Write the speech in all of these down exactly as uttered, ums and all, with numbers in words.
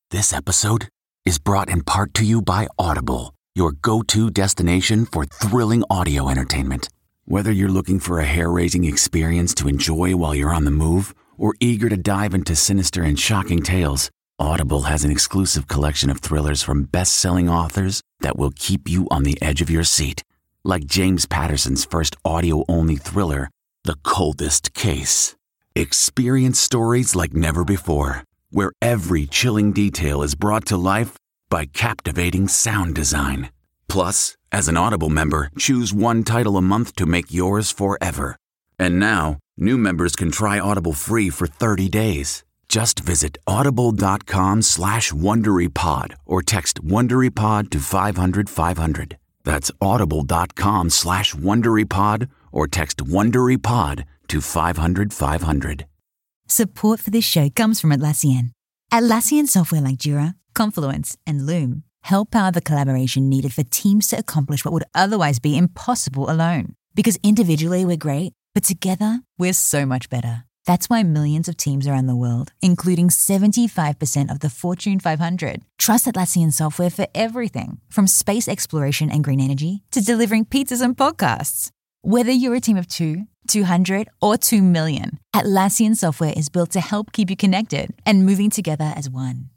This episode is brought in part to you by Audible, your go-to destination for thrilling audio entertainment. Whether you're looking for a hair-raising experience to enjoy while you're on the move or eager to dive into sinister and shocking tales, Audible has an exclusive collection of thrillers from best-selling authors that will keep you on the edge of your seat. Like James Patterson's first audio-only thriller, The Coldest Case. Experience stories like never before, where every chilling detail is brought to life by captivating sound design. Plus, as an Audible member, choose one title a month to make yours forever. And now, new members can try Audible free for thirty days. Just visit audible.com slash WonderyPod or text WonderyPod to five hundred five hundred. That's audible.com slash WonderyPod or text WonderyPod to five hundred five hundred. Support for this show comes from Atlassian. Atlassian software like Jira, Confluence, and Loom help power the collaboration needed for teams to accomplish what would otherwise be impossible alone. Because individually we're great, but together we're so much better. That's why millions of teams around the world, including seventy-five percent of the Fortune five hundred, trust Atlassian software for everything from space exploration and green energy to delivering pizzas and podcasts. Whether you're a team of two, two hundred, or two million, Atlassian software is built to help keep you connected and moving together as one.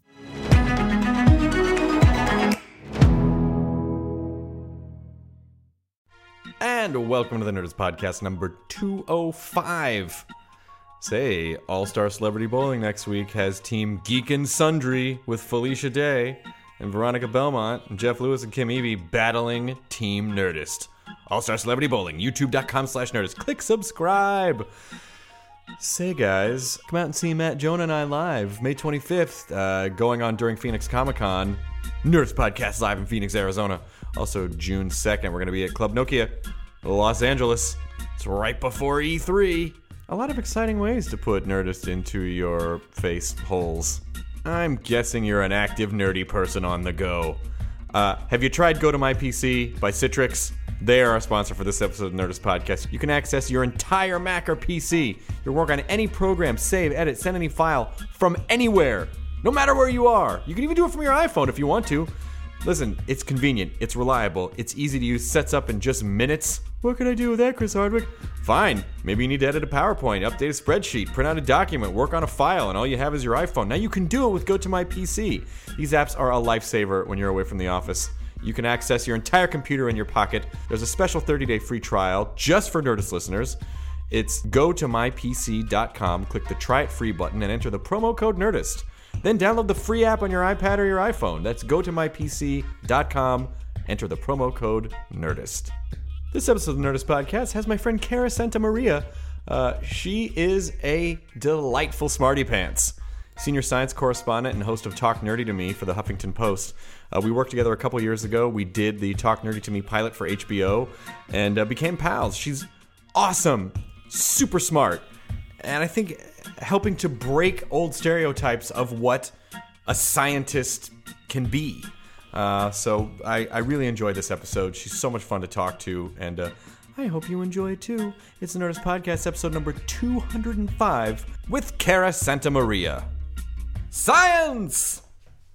And welcome to the Nerdist Podcast number two oh five. Say, All-Star Celebrity Bowling next week has Team Geek and Sundry with Felicia Day and Veronica Belmont and Jeff Lewis and Kim Evey battling Team Nerdist. All-Star Celebrity Bowling, youtube.com slash Nerdist. Click subscribe. Say, guys, come out and see Matt, Jonah, and I live May twenty-fifth, uh, going on during Phoenix Comic-Con. Nerdist Podcast live in Phoenix, Arizona. Also, June second, we're going to be at Club Nokia, Los Angeles. It's right before E three. A lot of exciting ways to put Nerdist into your face holes. I'm guessing you're an active nerdy person on the go. Uh, have you tried Go to My P C by Citrix? They are our sponsor for this episode of the Nerdist Podcast. You can access your entire Mac or P C, your work on any program, save, edit, send any file from anywhere, no matter where you are. You can even do it from your iPhone if you want to. Listen, it's convenient, it's reliable, it's easy to use, sets up in just minutes. What can I do with that, Chris Hardwick? Fine, maybe you need to edit a PowerPoint, update a spreadsheet, print out a document, work on a file, and all you have is your iPhone. Now you can do it with Go to My P C. These apps are a lifesaver when you're away from the office. You can access your entire computer in your pocket. There's a special thirty-day free trial just for Nerdist listeners. It's go to my p c dot com, click the Try It Free button, and enter the promo code Nerdist. Then download the free app on your iPad or your iPhone. That's go to my p c dot com, enter the promo code Nerdist. This episode of the Nerdist Podcast has my friend Cara Santa Maria. Uh, she is a delightful smarty pants. Senior science correspondent and host of Talk Nerdy to Me for the Huffington Post. Uh, we worked together a couple years ago. We did the Talk Nerdy to Me pilot for H B O and uh, became pals. She's awesome, super smart, and I think helping to break old stereotypes of what a scientist can be. Uh, so I, I really enjoyed this episode. She's so much fun to talk to, and uh, I hope you enjoy it too. It's the Nerdist Podcast, episode number two hundred five, with Cara Santa Maria. Science!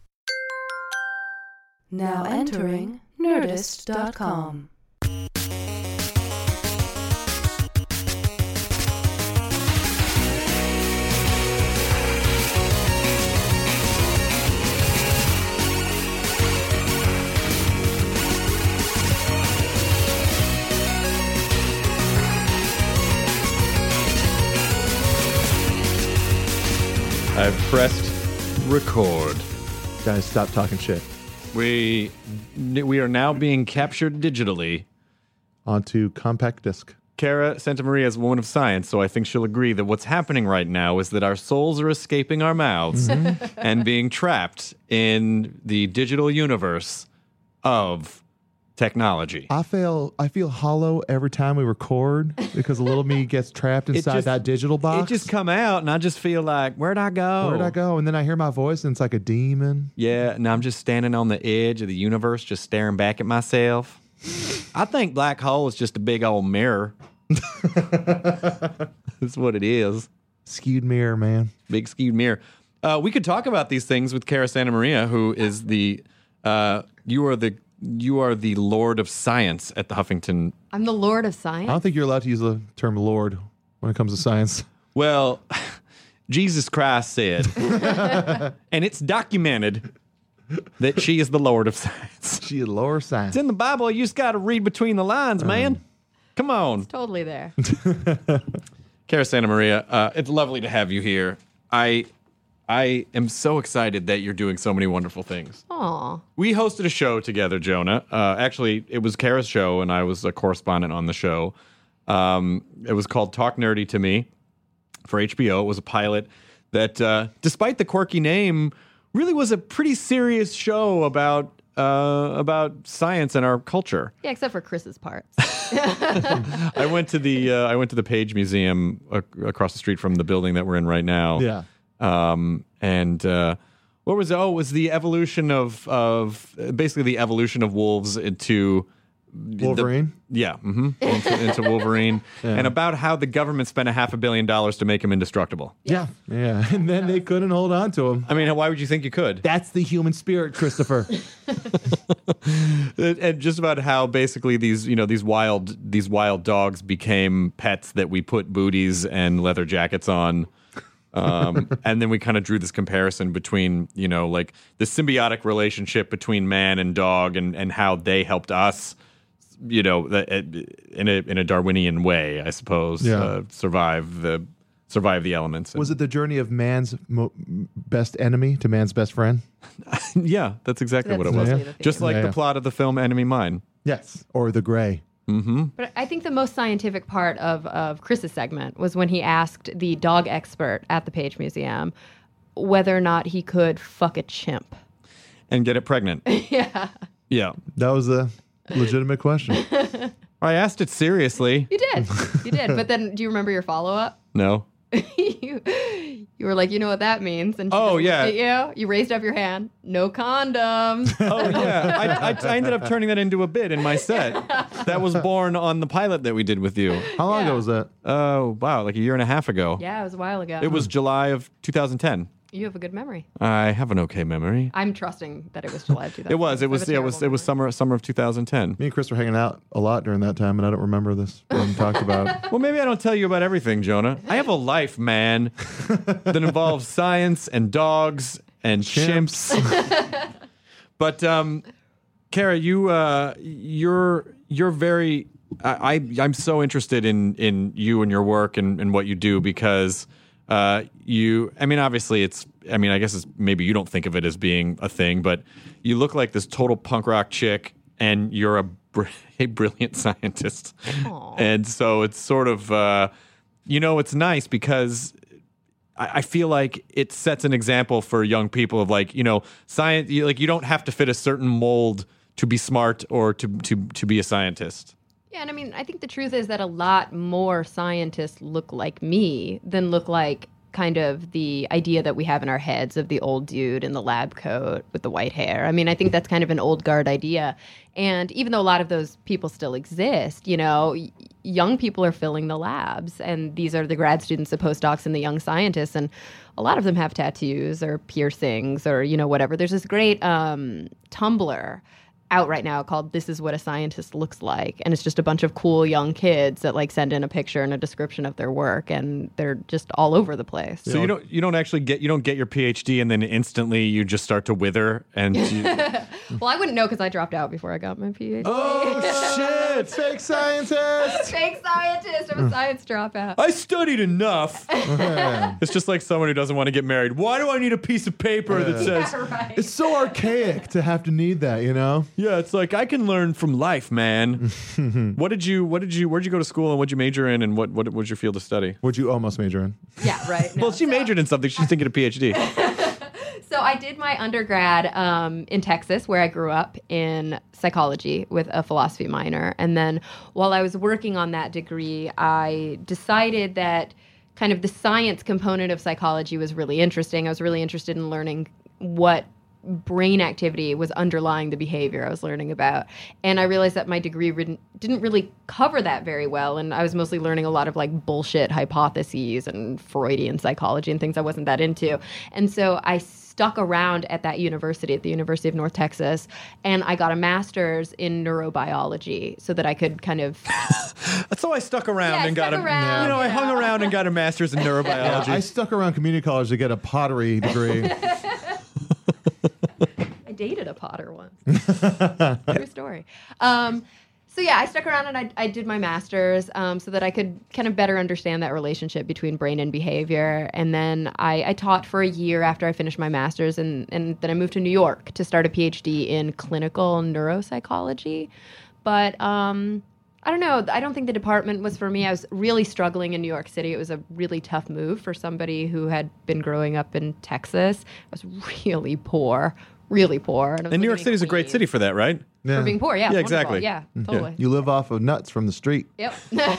Now entering Nerdist dot com. I've pressed record. Guys, stop talking shit. We we are now being captured digitally. Onto compact disc. Cara Santa Maria is a woman of science, so I think she'll agree that what's happening right now is that our souls are escaping our mouths mm-hmm. and being trapped in the digital universe of technology. I feel I feel hollow every time we record because a little me gets trapped inside just, that digital box. It just come out, and I just feel like, where'd I go? Where'd I go? And then I hear my voice, and it's like a demon. Yeah, and I'm just standing on the edge of the universe, just staring back at myself. I think black hole is just a big old mirror. That's what it is. Skewed mirror, man. Big skewed mirror. Uh, we could talk about these things with Cara Santa Maria, who is the uh, you are the you are the Lord of Science at the Huffington. I'm the Lord of I Science. don't think you're allowed to use the term Lord when it comes to science. Well, Jesus Christ said, and it's documented that she is the Lord of Science. She is lower science. It's in the Bible. You just got to read between the lines, man. Come on. Totally there. Cara Santa Maria, uh, it's lovely to have you here. I I am so excited that you're doing so many wonderful things. Aw. We hosted a show together, Jonah. Uh, actually, it was Cara's show, and I was a correspondent on the show. Um, it was called Talk Nerdy to Me for H B O. It was a pilot that, uh, despite the quirky name, really was a pretty serious show about uh, about science and our culture. Yeah, except for Chris's parts. I went to the uh, I went to the Page Museum ac- across the street from the building that we're in right now. Yeah. Um, and uh, what was it? Oh, it was the evolution of of basically the evolution of wolves into Wolverine? The, yeah, mm-hmm, into, into Wolverine, Yeah. and about how the government spent a half a billion dollars to make him indestructible. Yeah. Yeah. And then they couldn't hold on to him. I mean, why would you think you could? That's the human spirit, Christopher. and and just about how basically these you know these wild these wild dogs became pets that we put booties and leather jackets on. um, and then we kind of drew this comparison between, you know, like the symbiotic relationship between man and dog, and, and how they helped us, you know, in a in a Darwinian way, I suppose, Yeah. uh, survive the survive the elements. Was it the journey of man's mo- best enemy to man's best friend? Yeah, that's exactly That's what it was. totally the theme. Just like Yeah, the yeah. plot of the film Enemy Mine. Yes. Or the gray. But I think the most scientific part of, of Chris's segment was when he asked the dog expert at the Page Museum whether or not he could fuck a chimp. And get it pregnant. Yeah. Yeah. That was a legitimate question. I asked it seriously. You did. You did. But then do you remember your follow-up? No. you, you were like, you know what that means. And she Oh, just yeah. looked at you. You raised up your hand. No condoms. Oh, yeah. I, I, I ended up turning that into a bit in my set. That was born on the pilot that we did with you. How long Yeah. ago was that? Oh, wow. Like a year and a half ago. Yeah, it was a while ago. It was July of two thousand ten. You have a good memory. I have an okay memory. I'm trusting that it was July of two thousand. It was. It I have was. a Yeah, it was. terrible It was memory. summer. Summer of two thousand ten. Me and Chris were hanging out a lot during that time, and I don't remember this being talked about. Well, maybe I don't tell you about everything, Jonah. I have a life, man, that involves science and dogs and chimps. But, um, Cara, you, uh, you're, you're very. I, I, I'm so interested in in you and your work and, and what you do because. Uh, you, I mean, obviously it's, I mean, I guess it's maybe you don't think of it as being a thing, but you look like this total punk rock chick and you're a, br- a brilliant scientist. Aw. And so it's sort of, uh, you know, it's nice because I, I feel like it sets an example for young people of like, you know, science, you, like you don't have to fit a certain mold to be smart or to, to, to be a scientist. Yeah, and I mean, I think the truth is that a lot more scientists look like me than look like kind of the idea that we have in our heads of the old dude in the lab coat with the white hair. I mean, I think that's kind of an old guard idea. And even though a lot of those people still exist, you know, y- young people are filling the labs. And these are the grad students, the postdocs, and the young scientists. And a lot of them have tattoos or piercings or, you know, whatever. There's this great um, Tumblr out right now called This Is What a Scientist Looks Like. And it's just a bunch of cool young kids that like send in a picture and a description of their work, and they're just all over the place. So you don't you don't actually get you don't get your PhD and then instantly you just start to wither and you, Well, I wouldn't know because I dropped out before I got my PhD. oh shit! Fake scientist! Fake scientist. I'm a science dropout. I studied enough. It's just like someone who doesn't want to get married. Why do I need a piece of paper that says? Yeah, right. It's so archaic to have to need that, you know? Yeah, it's like I can learn from life, man. What did you? What did you? Where'd you go to school and what'd you major in and what? What was your field of study? What'd you almost major in? Yeah, right. No. Well, she majored in something. She's thinking a PhD. So I did my undergrad um, in Texas, where I grew up, in psychology with a philosophy minor. And then while I was working on that degree, I decided that kind of the science component of psychology was really interesting. I was really interested in learning what brain activity was underlying the behavior I was learning about. And I realized that my degree re- didn't really cover that very well. And I was mostly learning a lot of like bullshit hypotheses and Freudian psychology and things I wasn't that into. And so I stuck around at that university, at the University of North Texas, and I got a master's in neurobiology so that I could kind of... So I stuck around Yeah, I and got stuck a, around, you know, you I hung know. around and got a master's in neurobiology. Yeah, I stuck around community college to get a pottery degree. I dated a potter once. True story. Um, so yeah, I stuck around and I, I did my master's um, so that I could kind of better understand that relationship between brain and behavior. And then I, I taught for a year after I finished my master's, and, and then I moved to New York to start a PhD in clinical neuropsychology. But um, I don't know. I don't think the department was for me. I was really struggling in New York City. It was a really tough move for somebody who had been growing up in Texas. I was really poor, really poor. And, I was And New living York in City is a great Queens. city for that, right? Yeah. For being poor, yeah. Yeah, wonderful. exactly. Yeah, totally. You live off of nuts from the street. Yep.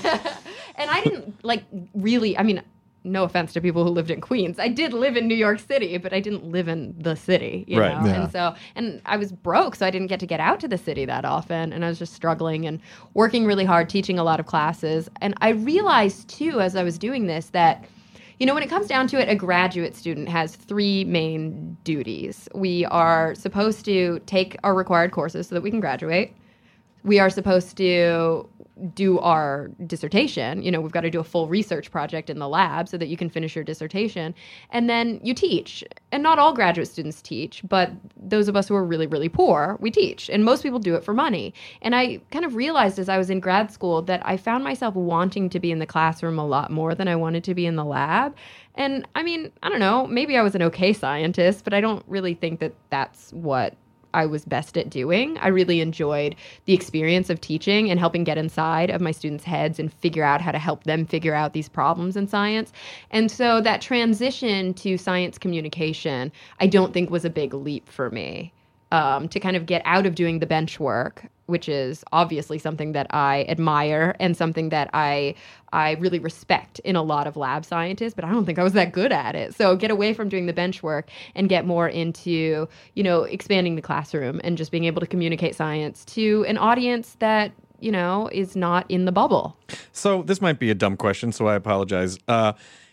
And I didn't, like, really, I mean, no offense to people who lived in Queens. I did live in New York City, but I didn't live in the city, you Right. know? Yeah. And so, and I was broke, so I didn't get to get out to the city that often. And I was just struggling and working really hard, teaching a lot of classes. And I realized, too, as I was doing this, that you know, when it comes down to it, a graduate student has three main duties. We are supposed to take our required courses so that we can graduate. We are supposed to do our dissertation. You know, we've got to do a full research project in the lab so that you can finish your dissertation. And then you teach. And not all graduate students teach, but those of us who are really, really poor, we teach. And most people do it for money. And I kind of realized as I was in grad school that I found myself wanting to be in the classroom a lot more than I wanted to be in the lab. And I mean, I don't know, maybe I was an okay scientist, but I don't really think that that's what I was best at doing. I really enjoyed the experience of teaching and helping get inside of my students' heads and figure out how to help them figure out these problems in science. And so that transition to science communication, I don't think was a big leap for me. Um, to kind of get out of doing the bench work, which is obviously something that I admire and something that I I really respect in a lot of lab scientists, but I don't think I was that good at it. So get away from doing the bench work and get more into, you know, expanding the classroom and just being able to communicate science to an audience that, you know, is not in the bubble. So this might be a dumb question, so I apologize. Uh,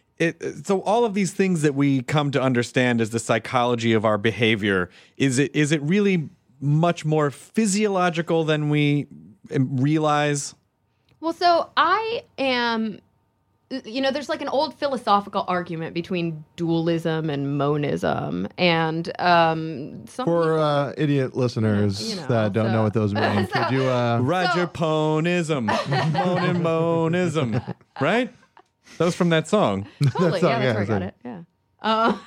It, so all of these things that we come to understand as the psychology of our behavior, is it is it really much more physiological than we realize? Well, so I am, you know, there's like an old philosophical argument between dualism and monism. And um, some For uh, idiot listeners You know, that don't so- know what those mean, could you... Uh, Roger Ponism, monin monism, right? That was from that song. Totally, song, yeah, that's yeah, where I got so- it. Yeah. Uh,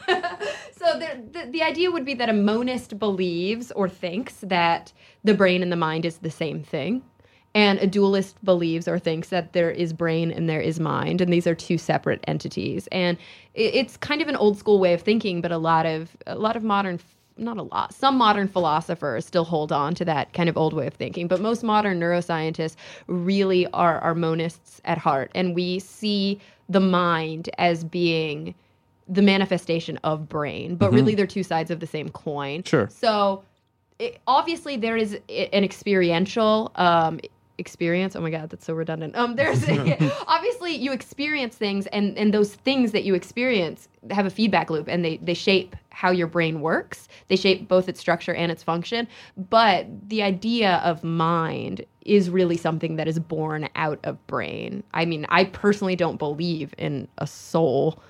so there, the the idea would be that a monist believes or thinks that the brain and the mind is the same thing, and a dualist believes or thinks that there is brain and there is mind, and these are two separate entities. And it, it's kind of an old school way of thinking, but a lot of a lot of modern. Not a lot. Some modern philosophers still hold on to that kind of old way of thinking, but most modern neuroscientists really are, are monists at heart, and we see the mind as being the manifestation of brain, but really they're two sides of the same coin. Sure. So it, obviously there is i- an experiential um, experience. Oh my God, that's so redundant. Um, there's obviously you experience things, and, and those things that you experience have a feedback loop, and they, they shape how your brain works. They shape both its structure and its function. But the idea of mind is really something that is born out of brain. I mean, I personally don't believe in a soul.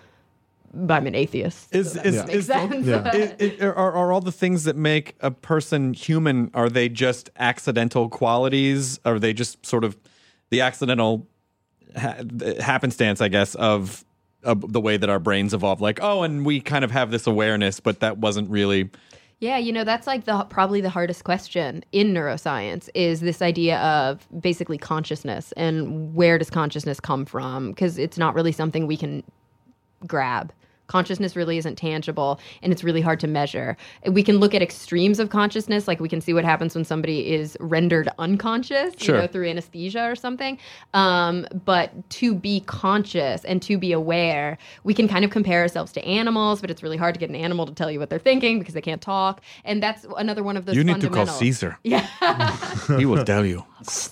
I'm an atheist. Is so that is, makes is, sense. Yeah. is- is- are, are all the things that make a person human, are they just accidental qualities? Are they just sort of the accidental ha- happenstance, I guess, of, of the way that our brains evolve? Like, oh, and we kind of have this awareness, but that wasn't really... Yeah, you know, that's like the probably the hardest question in neuroscience is this idea of basically consciousness and where does consciousness come from? Because it's not really something we can grab. Consciousness really isn't tangible, and it's really hard to measure. We can look at extremes of consciousness, like we can see what happens when somebody is rendered unconscious, Sure. you know, through anesthesia or something. Um, but to be conscious and to be aware, we can kind of compare ourselves to animals, but it's really hard to get an animal to tell you what they're thinking because they can't talk. And that's another one of those You need to fundamental... call Caesar. Yeah. He will tell you.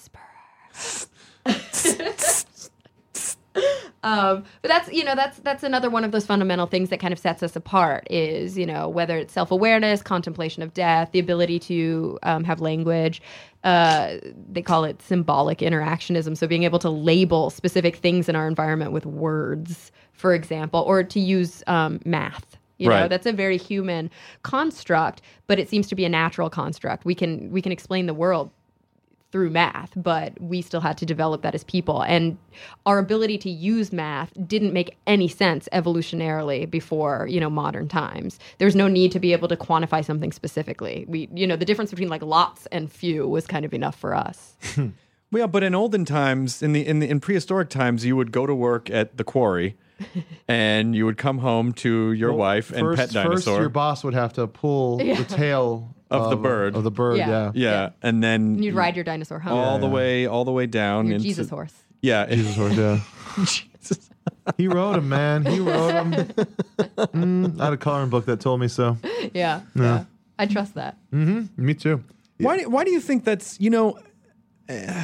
Um, but that's, you know, that's that's another one of those fundamental things that kind of sets us apart is, you know, whether it's self-awareness, contemplation of death, the ability to um, have language. Uh, they call it symbolic interactionism. So being able to label specific things in our environment with words, for example, or to use um, math. You know, Right. that's a very human construct, but it seems to be a natural construct. We can we can explain the world through math, but we still had to develop that as people. And our ability to use math didn't make any sense evolutionarily before, you know, modern times. There's no need to be able to quantify something specifically. We, you know, the difference between like lots and few was kind of enough for us. Well, yeah, but in olden times, in the in the in prehistoric times, you would go to work at the quarry, and you would come home to your Well, wife and first, pet dinosaur. First, your boss would have to pull Yeah. the tail Of the bird. Of the bird, Yeah. yeah. yeah, Yeah. and then And you'd ride your dinosaur home. all Yeah, the yeah. way all the way down Your into Jesus horse. Yeah, Jesus horse, yeah. Jesus. He wrote him, man. He wrote him. Mm, I had a coloring book that told me so. Yeah. Yeah. I trust that. Mm-hmm. Me too. Why do, why do you think that's, you know, uh,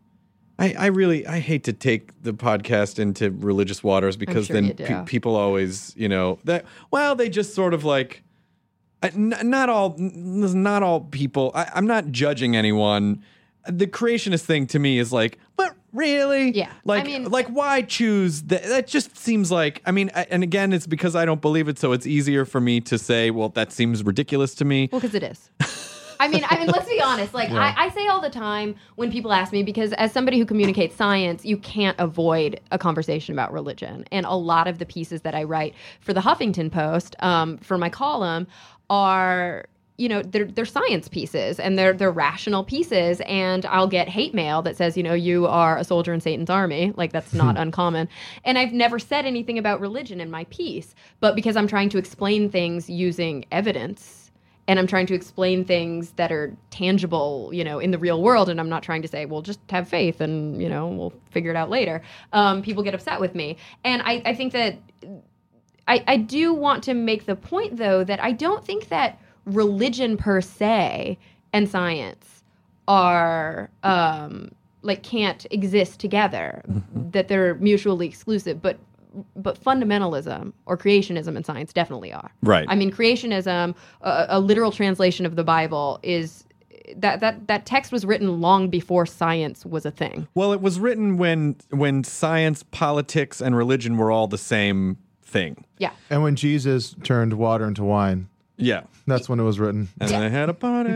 I, I really, I hate to take the podcast into religious waters because sure then you do. pe- people always, you know, that, well, they just sort of like, I- n- not all, n- not all people, I, I'm not judging anyone. The creationist thing to me is like, but really? Yeah. Like, I mean- like why choose that? That just seems like, I mean, I, and again, it's because I don't believe it. So it's easier for me to say, well, that seems ridiculous to me. Well, because it is. I mean, I mean, let's be honest. Like, I, I say all the time when people ask me, because as somebody who communicates science, you can't avoid a conversation about religion. And a lot of the pieces that I write for the Huffington Post, um, for my column, are, you know, they're they're science pieces and they're they're rational pieces. And I'll get hate mail that says, you know, you are a soldier in Satan's army. Like, that's not uncommon. And I've never said anything about religion in my piece, but because I'm trying to explain things using evidence. And I'm trying to explain things that are tangible, you know, in the real world. And I'm not trying to say, well, just have faith and, you know, we'll figure it out later. Um, people get upset with me. And I, I think that I, I do want to make the point, though, that I don't think that religion per se and science are um, like can't exist together, that they're mutually exclusive. But But fundamentalism or creationism in science definitely are. Right. I mean, creationism, a, a literal translation of the Bible, is that that that text was written long before science was a thing. Well, it was written when when science, politics, and religion were all the same thing. Yeah. And when Jesus turned water into wine, Yeah. that's when it was written. And Yeah. they had a party.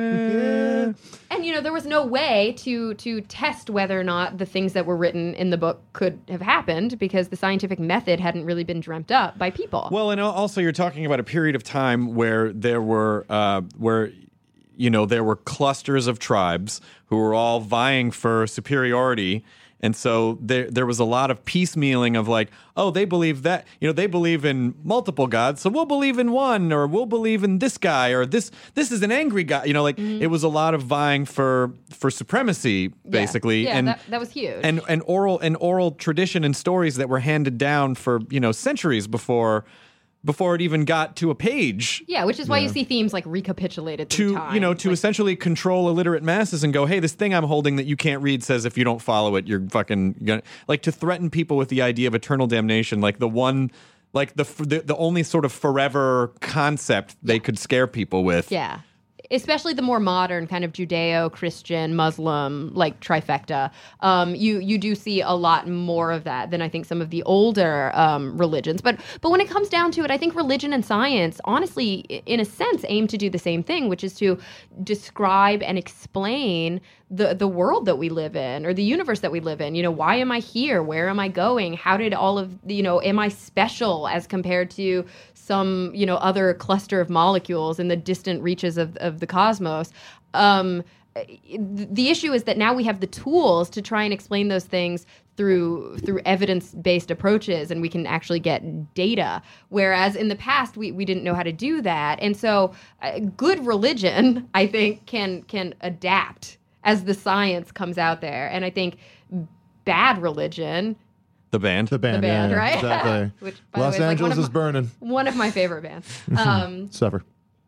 And, you know, there was no way to to test whether or not the things that were written in the book could have happened because the scientific method hadn't really been dreamt up by people. Well, and al- also you're talking about a period of time where there were uh, where you know there were clusters of tribes who were all vying for superiority. And so there there was a lot of piecemealing of like, oh, they believe that, you know, they believe in multiple gods, so we'll believe in one, or we'll believe in this guy, or this this is an angry guy. You know, like Mm-hmm. it was a lot of vying for for supremacy, basically. Yeah, yeah and that, that was huge. and and oral and oral tradition and stories that were handed down for, you know, centuries before before it even got to a page. yeah, which is why you see themes like recapitulated through To time. you know to Like, essentially control illiterate masses and go, hey, this thing I'm holding that you can't read says if you don't follow it, you're fucking gonna, like, to threaten people with the idea of eternal damnation, like the one, like the the, the only sort of forever concept they could scare people with. Yeah. Especially the more modern kind of Judeo-Christian, Muslim, like trifecta. Um, you you do see a lot more of that than I think some of the older um, religions. But but when it comes down to it, I think religion and science, honestly, i- in a sense, aim to do the same thing, which is to describe and explain the the world that we live in or the universe that we live in. You know, why am I here? Where am I going? How did all of, you know, am I special as compared to some, you know, other cluster of molecules in the distant reaches of, of the cosmos? Um, the issue is that now we have the tools to try and explain those things through through evidence-based approaches, and we can actually get data. Whereas in the past, we, we didn't know how to do that. And so uh, good religion, I think, can can adapt as the science comes out there. And I think bad religion... The band. The band, The band, yeah, right? Exactly. Which, by the Los way, is like Angeles one of is my- burning. One of my favorite bands. Um, Suffer.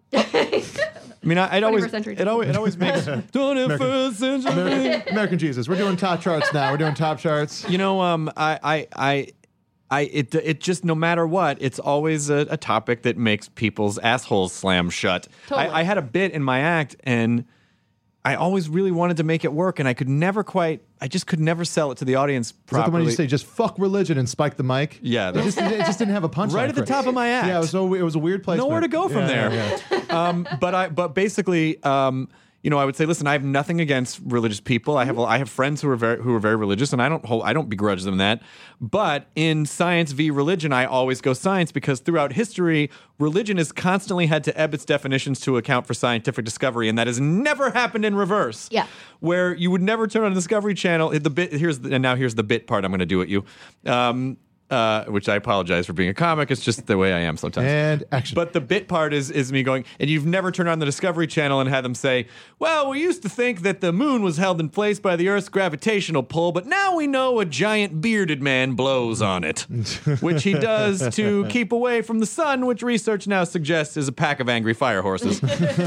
I mean, I, it always, twenty-first century it always, it always makes twenty-first century. American, American Jesus. We're doing top charts now. We're doing top charts. You know, um, I, I, I, I, it, it just no matter what, it's always a, a topic that makes people's assholes slam shut. Totally. I, I had a bit in my act, and I always really wanted to make it work, and I could never quite. I just could never sell it to the audience Is that the one properly. you say just fuck religion and spike the mic? Yeah, It that's- just, it just didn't have a punchline. Right at the for it. top of my act. Yeah, it was, so, it was a weird place. Nowhere to go from there. Yeah, yeah. um, but I, but basically, um, you know, I would say, listen, I have nothing against religious people. I have, I have friends who are very, who are very religious, and I don't, hold, I don't begrudge them that. But in science v. religion, I always go science because throughout history, religion has constantly had to ebb its definitions to account for scientific discovery, and that has never happened in reverse. Yeah. Where you would never turn on the Discovery Channel. The bit here's the, and now here's the bit part I'm going to do at you. Um, Uh, which I apologize for being a comic. It's just the way I am sometimes. And action. But the bit part is is me going, and you've never turned on the Discovery Channel and had them say, well, we used to think that the moon was held in place by the Earth's gravitational pull, but now we know a giant bearded man blows on it, which he does to keep away from the sun, which research now suggests is a pack of angry fire horses.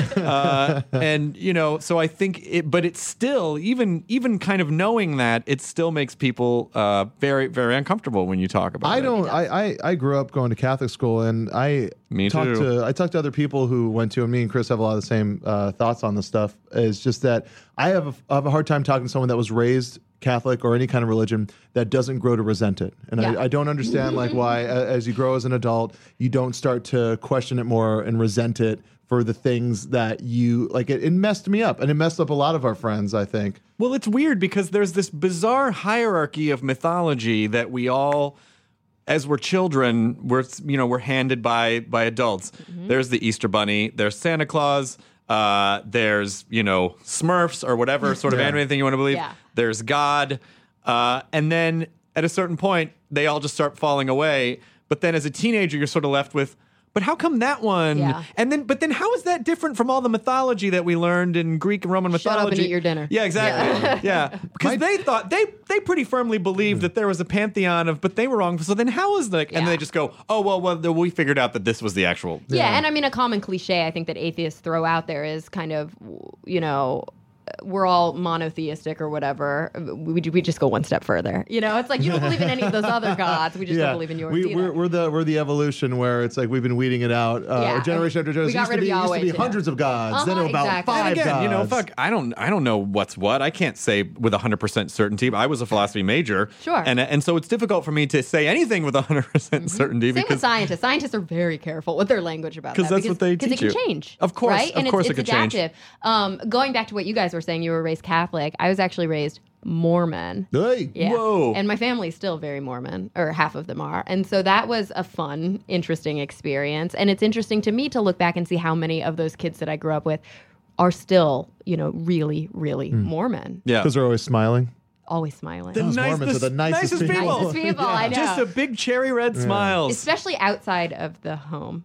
uh, and, you know, so I think it, but it's still, even even kind of knowing that, it still makes people uh, very, very uncomfortable when you talk about I it. don't. I, I I grew up going to Catholic school, and I Me talked too. to I talked to other people who went to, and me and Chris have a lot of the same uh, thoughts on this stuff. It's just that I have a, I have a hard time talking to someone that was raised Catholic or any kind of religion that doesn't grow to resent it, and Yeah. I, I don't understand like why, a- as you grow as an adult, you don't start to question it more and resent it for the things that you like. It, it messed me up, and it messed up a lot of our friends, I think. Well, it's weird because there's this bizarre hierarchy of mythology that we all, as we're children, we're you know we're handed by by adults. There's the Easter Bunny. There's Santa Claus. Uh, there's you know Smurfs or whatever sort of Yeah. animated thing you want to believe. Yeah. There's God, uh, and then at a certain point, they all just start falling away. But then as a teenager, you're sort of left with, but how come that one? Yeah. And then, but then, how is that different from all the mythology that we learned in Greek and Roman Shut mythology? up and eat your dinner. Yeah, exactly. Yeah, because they thought they they pretty firmly believed that there was a pantheon of, but they were wrong. So then, how is the? And Yeah. they just go, oh well, well, then we figured out that this was the actual. Yeah, and I mean, a common cliche I think that atheists throw out there is kind of, you know, we're all monotheistic or whatever. We, we just go one step further. You know, it's like you don't believe in any of those other gods. We just don't believe in yours we, either. we're, we're the we're the evolution where it's like we've been weeding it out uh, Yeah. generation after We generation. got Used to rid of be, used Yahweh, to be too. hundreds of gods, then Uh-huh, about exactly. five And again, gods. you know, fuck, I don't, I don't know what's what. I can't say with a hundred percent certainty. But I was a philosophy major, Sure. and and so it's difficult for me to say anything with a hundred percent certainty Same with because scientists. Scientists are very careful with their language about that. 'Cause that's what they Because it teach can you. change. Of course, right? of and course it's, it it's could change. adaptive. Um, going back to what you guys were saying, you were raised Catholic. I was actually raised Mormon. Hey. Yeah. Whoa. And my family's still very Mormon, or half of them are. And so that was a fun, interesting experience. And it's interesting to me to look back and see how many of those kids that I grew up with are still, you know, really, really Mormon. yeah, Because they're always smiling. Always smiling. the Those nice- Mormons are the nicest people. people. Nicest people, I know. Just a big cherry red smiles. Especially outside of the home.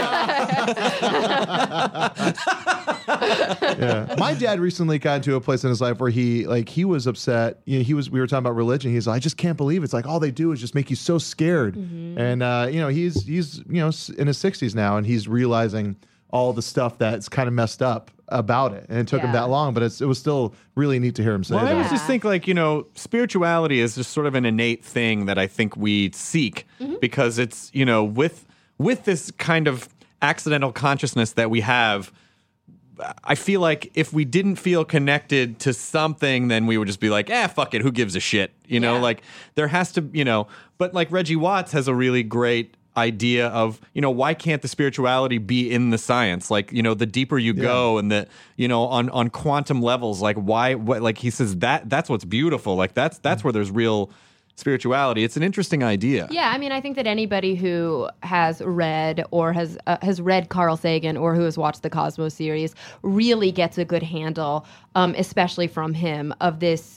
Yeah. My dad recently got into a place in his life where he like he was upset. You know, he was we were talking about religion. He's like, I just can't believe it's like all they do is just make you so scared. Mm-hmm. And uh, you know, he's he's you know s- in his sixties now, and he's realizing all the stuff that's kind of messed up about it. And it took him Yeah. that long, but it's, it was still really neat to hear him say Well, I that. always just think like, you know, spirituality is just sort of an innate thing that I think we seek because it's, you know, with with this kind of accidental consciousness that we have, I feel like if we didn't feel connected to something, then we would just be like, eh, fuck it, who gives a shit? You know, Yeah. like there has to, you know, but like Reggie Watts has a really great idea of, you know, why can't the spirituality be in the science? Like, you know, the deeper you go and the, you know, on, on quantum levels, like why, what, like he says that that's what's beautiful. Like that's, that's where there's real spirituality. It's an interesting idea. Yeah, I mean, I think that anybody who has read or has uh, has read Carl Sagan or who has watched the Cosmos series really gets a good handle, um, especially from him, of this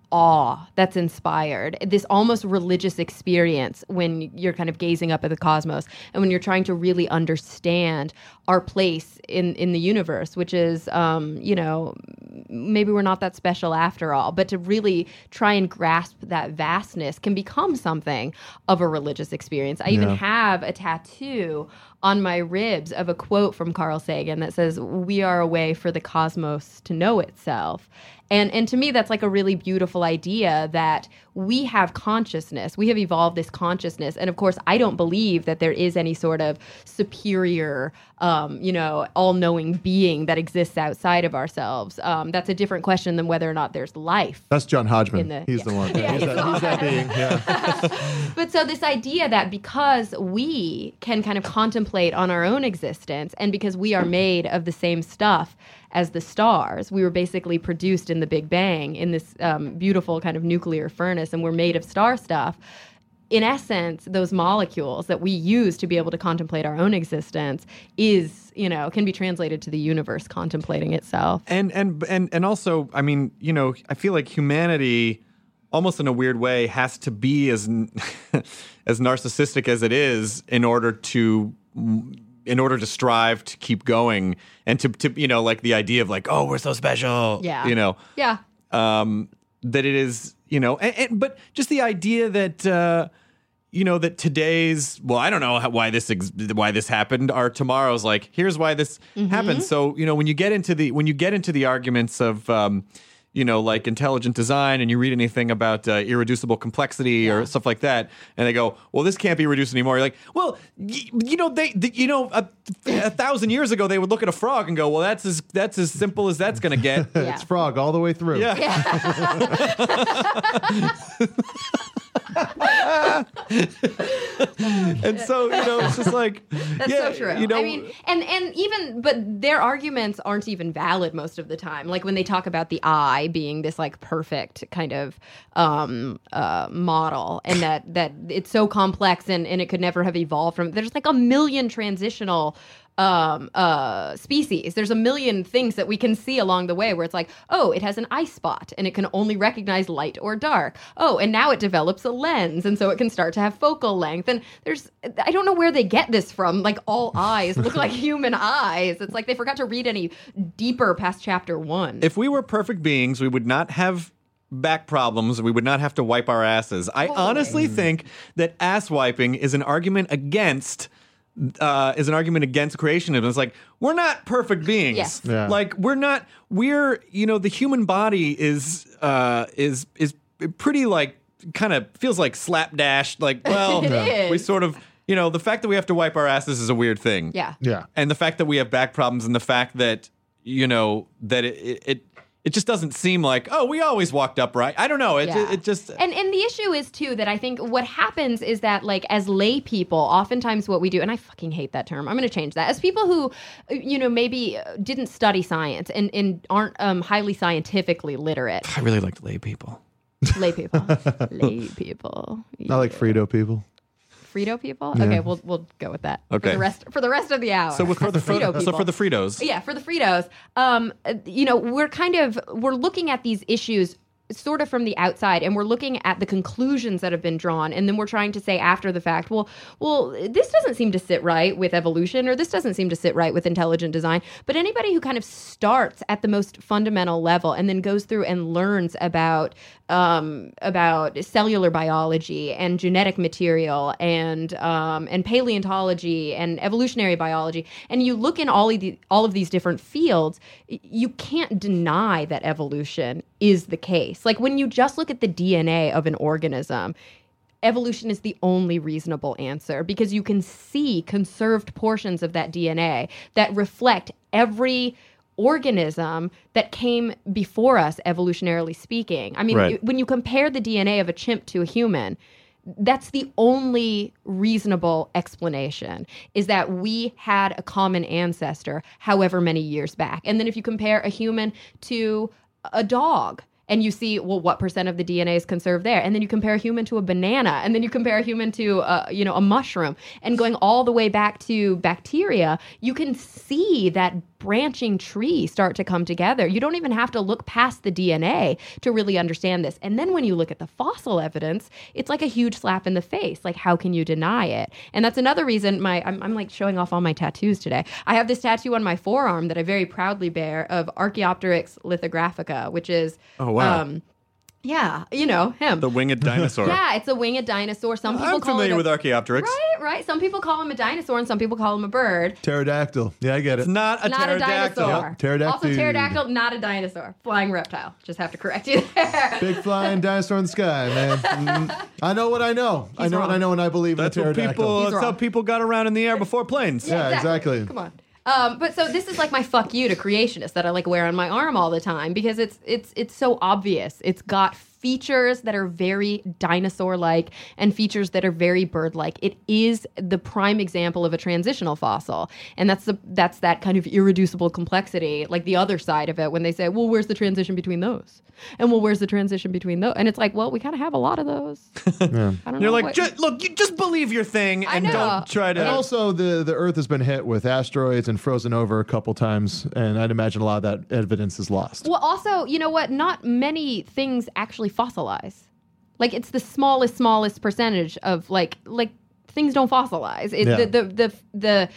awe that's inspired, this almost religious experience when you're kind of gazing up at the cosmos and when you're trying to really understand our place in, in the universe, which is, um, you know, maybe we're not that special after all, but to really try and grasp that vastness can become something of a religious experience. I even Yeah. have a tattoo on my ribs of a quote from Carl Sagan that says, "We are a way for the cosmos to know itself." And and to me, that's like a really beautiful idea that we have consciousness. We have evolved this consciousness. And of course, I don't believe that there is any sort of superior, um, you know, all-knowing being that exists outside of ourselves. Um, that's a different question than whether or not there's life. That's John Hodgman. In the- he's yeah. the one. Yeah, he's, he's that, the he's that one. being. Yeah. But so this idea that because we can kind of contemplate on our own existence and because we are made of the same stuff as the stars, we were basically produced in the Big Bang in this um, beautiful kind of nuclear furnace, and we're made of star stuff. In essence, those molecules that we use to be able to contemplate our own existence is, you know, can be translated to the universe contemplating itself. And and and and also, I mean, you know, I feel like humanity, almost in a weird way, has to be as as narcissistic as it is in order to in order to strive to keep going and to to you know, like the idea of like, oh, we're so special, Yeah. you know, Yeah. um, that it is, you know, and, and but just the idea that. Uh, You know that today's well, I don't know how, why this ex- why this happened. Or tomorrow's like here's why this happened. So you know when you get into the when you get into the arguments of um, you know like intelligent design, and you read anything about uh, irreducible complexity or stuff like that, and they go, well, this can't be reduced anymore. You're like, well, y- you know they, they you know a, a thousand years ago they would look at a frog and go, well, that's as that's as simple as that's gonna get. Yeah. It's frog all the way through. Yeah. And so, you know, it's just like That's yeah, so true. You know, I mean, and and even, but their arguments aren't even valid most of the time. Like when they talk about the eye being this like perfect kind of um, uh, model, and that that it's so complex and and it could never have evolved from. There's like a million transitional. Um, uh, species. There's a million things that we can see along the way where it's like, oh, it has an eye spot and it can only recognize light or dark. Oh, and now it develops a lens and so it can start to have focal length. And there's, I don't know where they get this from. Like all eyes look like human eyes. It's like they forgot to read any deeper past chapter one. if we were perfect beings, we would not have back problems. We would not have to wipe our asses. I honestly think that ass wiping is an argument against. Uh, is an argument against creationism. It's like we're not perfect beings. Yes. Yeah. Like we're not. We're you know the human body is uh, is is pretty like kind of feels like slapdash. Like well, It is. we sort of you know the fact that we have to wipe our asses is a weird thing. Yeah. Yeah. And the fact that we have back problems, and the fact that you know that it it. it It just doesn't seem like, oh, we always walked upright. I don't know. It, Yeah. it just and and the issue is too that I think what happens is that like as lay people, oftentimes what we do, and I fucking hate that term. I'm going to change that. As people who, you know, maybe didn't study science and and aren't um, highly scientifically literate, I really liked lay people. lay people, lay people, Not like Frito people. Frito people. Okay, we'll we'll go with that. Okay. For the rest for the rest of the hour. So with, for the Frito so people. for the Fritos, Yeah, for the Fritos, um, uh, you know, we're kind of we're looking at these issues sort of from the outside, and we're looking at the conclusions that have been drawn, and then we're trying to say after the fact, well, well, this doesn't seem to sit right with evolution, or this doesn't seem to sit right with intelligent design. But anybody who kind of starts at the most fundamental level and then goes through and learns about um, about cellular biology and genetic material and um, and paleontology and evolutionary biology, and you look in all of the, all of these different fields, you can't deny that evolution is the case. Like when you just look at the D N A of an organism, evolution is the only reasonable answer because you can see conserved portions of that D N A that reflect every organism that came before us, evolutionarily speaking. I mean, Right. when you compare the D N A of a chimp to a human, that's the only reasonable explanation, is that we had a common ancestor however many years back. And then if you compare a human to a dog, and you see, well, what percent of the D N A is conserved there? And then you compare a human to a banana, and then you compare a human to, uh, you know, a mushroom, and going all the way back to bacteria, you can see that branching tree start to come together. You don't even have to look past the D N A to really understand this. And then when you look at the fossil evidence, it's like a huge slap in the face. Like, how can you deny it? And that's another reason my I'm, I'm like showing off all my tattoos today. I have this tattoo on my forearm that I very proudly bear of Archaeopteryx lithographica, which is Oh, wow. um, yeah, you know, him. The winged dinosaur. Yeah, it's a winged dinosaur. Some people I'm call familiar it a, with Archaeopteryx. Right, right. Some people call him a dinosaur and some people call him a bird. Pterodactyl. Yeah, I get it. It's not a Not a pterodactyl. dinosaur. Yep, pterodactyl. Also pterodactyl, not a dinosaur. Flying reptile. Just have to correct you there. Big flying dinosaur in the sky, man. Mm. I know what I know. I He's know wrong. what I know, and I believe That's in what pterodactyl. people. He's That's how wrong. people got around in the air before planes. Yeah, exactly. Come on. Um, but so this is like my fuck you to creationists that I like wear on my arm all the time because it's it's it's so obvious. It's got features that are very dinosaur-like and features that are very bird-like. It is the prime example of a transitional fossil, and that's the that's that kind of irreducible complexity, like the other side of it. When they say, "Well, where's the transition between those?" and "Well, where's the transition between those?" and it's like, well, we kind of have a lot of those. Yeah. I don't You're know like, what- just, look, you just believe your thing I and know. don't try to. And also, the, the Earth has been hit with asteroids and frozen over a couple times, and I'd imagine a lot of that evidence is lost. Well, also, you know what? Not many things actually fossilize. Like, it's the smallest, smallest percentage of like like things don't fossilize. It, Yeah. the, the the the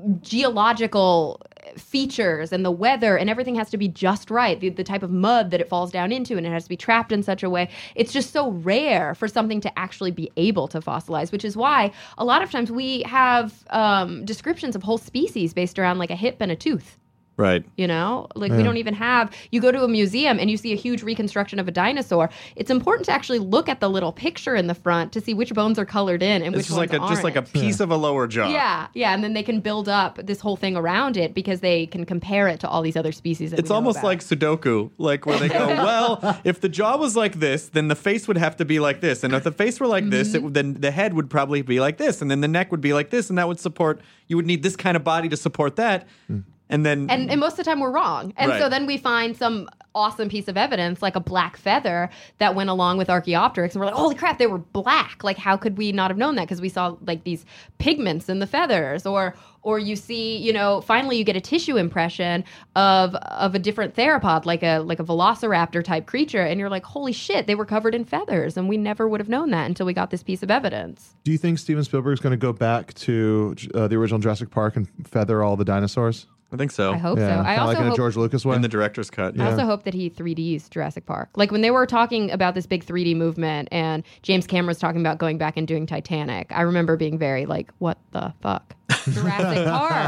geological features and the weather and everything has to be just right. The, the type of mud that it falls down into, and it has to be trapped in such a way. It's just so rare for something to actually be able to fossilize, which is why a lot of times we have um, descriptions of whole species based around like a hip and a tooth. Right. You know, like we don't even have, you go to a museum and you see a huge reconstruction of a dinosaur. It's important to actually look at the little picture in the front to see which bones are colored in and It's which just ones like a just like a aren't. piece of a lower jaw. Yeah, yeah, and then they can build up this whole thing around it because they can compare it to all these other species. That It's we know almost about. like Sudoku, like where they go, well, if the jaw was like this, then the face would have to be like this, and if the face were like this, it, Mm-hmm. would- then the head would probably be like this, and then the neck would be like this, and that would support. You would need this kind of body to support that, and then And, and most of the time we're wrong. And so Right. then we find some awesome piece of evidence, like a black feather that went along with Archaeopteryx. And we're like, holy crap, they were black. Like, how could we not have known that? Because we saw like these pigments in the feathers. Or or you see, you know, finally you get a tissue impression of of a different theropod, like a like a velociraptor type creature. And you're like, holy shit, they were covered in feathers. And we never would have known that until we got this piece of evidence. Do you think Steven Spielberg's going to go back to uh, the original Jurassic Park and feather all the dinosaurs? I think so. I hope Yeah, so. I kinda also like in a hope George Lucas way. in the director's cut. I also hope that he three Ds Jurassic Park. Like when they were talking about this big three D movement and James Cameron was talking about going back and doing Titanic, I remember being very like, what the fuck? Jurassic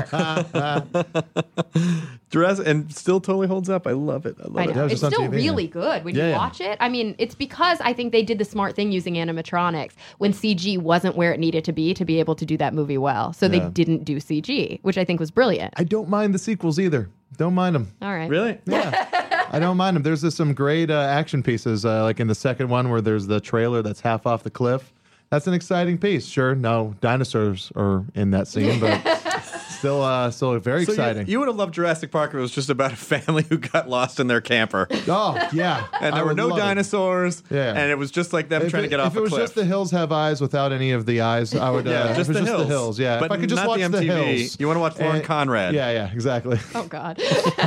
Park. Jurassic, and still totally holds up. I love it. I love I it. know. Yeah, it was It's just on still T V, yeah. really good when Yeah, you yeah. watch it. I mean, it's because I think they did the smart thing using animatronics when C G wasn't where it needed to be to be able to do that movie well. So Yeah. they didn't do C G, which I think was brilliant. I don't mind the sequels either. Don't mind them. All right. Really? Yeah, I don't mind them. There's uh, some great uh, action pieces, uh, like in the second one where there's the trailer that's half off the cliff. That's an exciting piece. Sure, no dinosaurs are in that scene, but still, uh, still very So you- exciting. You, would have loved Jurassic Park if it was just about a family who got lost in their camper. oh yeah, And I there were would no love it. dinosaurs. Yeah. And it was just like them If trying it, to get off if it a was cliff. just the hills have eyes without any of the eyes, I would. Yeah, uh, just if it the was just the hills. hills. Yeah, But if I could just not watch the M T V. hills. You wanna watch Lauren And- Conrad. Yeah, yeah, exactly. Oh, God.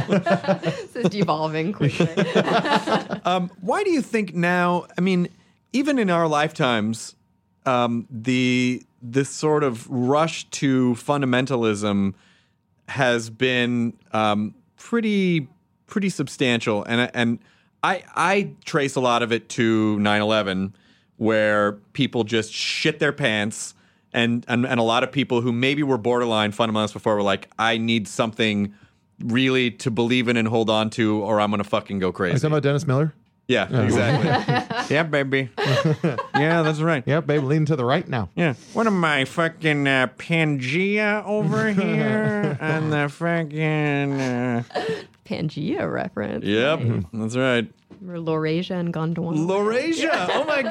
This is devolving quickly. Um, why do you think now? I mean, even in our lifetimes, um, the this sort of rush to fundamentalism has been um, pretty pretty substantial, and and I I trace a lot of it to nine eleven, where people just shit their pants. And, and and a lot of people who maybe were borderline fundamentalists before were like, I need something really to believe in and hold on to, or I'm gonna fucking go Are you crazy. talking about Dennis Miller? Yeah, exactly. Yeah, baby. Yeah, that's right. Yep, babe, lean to the right now. Yeah. What am I, fucking uh, Pangea over here? And the fucking... Uh... Pangea reference. Yep, Nice. that's right. Or Laurasia and Gondwana. Laurasia. Oh my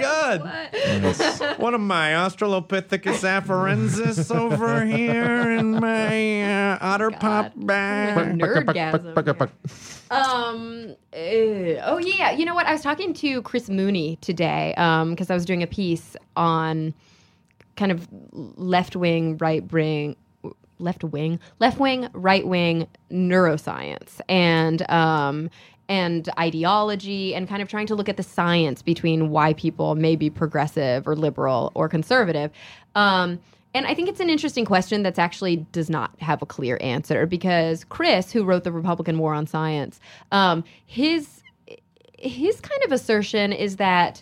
God. One of my Australopithecus afarensis over here in my uh, otter pop bag. Nerdgasm. Um. uh, oh yeah. You know what? I was talking to Chris Mooney today um, because I was doing a piece on kind of left wing, right wing, left wing, left wing, right wing neuroscience and um and ideology and kind of trying to look at the science between why people may be progressive or liberal or conservative. Um, And I think it's an interesting question that's actually does not have a clear answer because Chris, who wrote The Republican War on Science, um, his his kind of assertion is that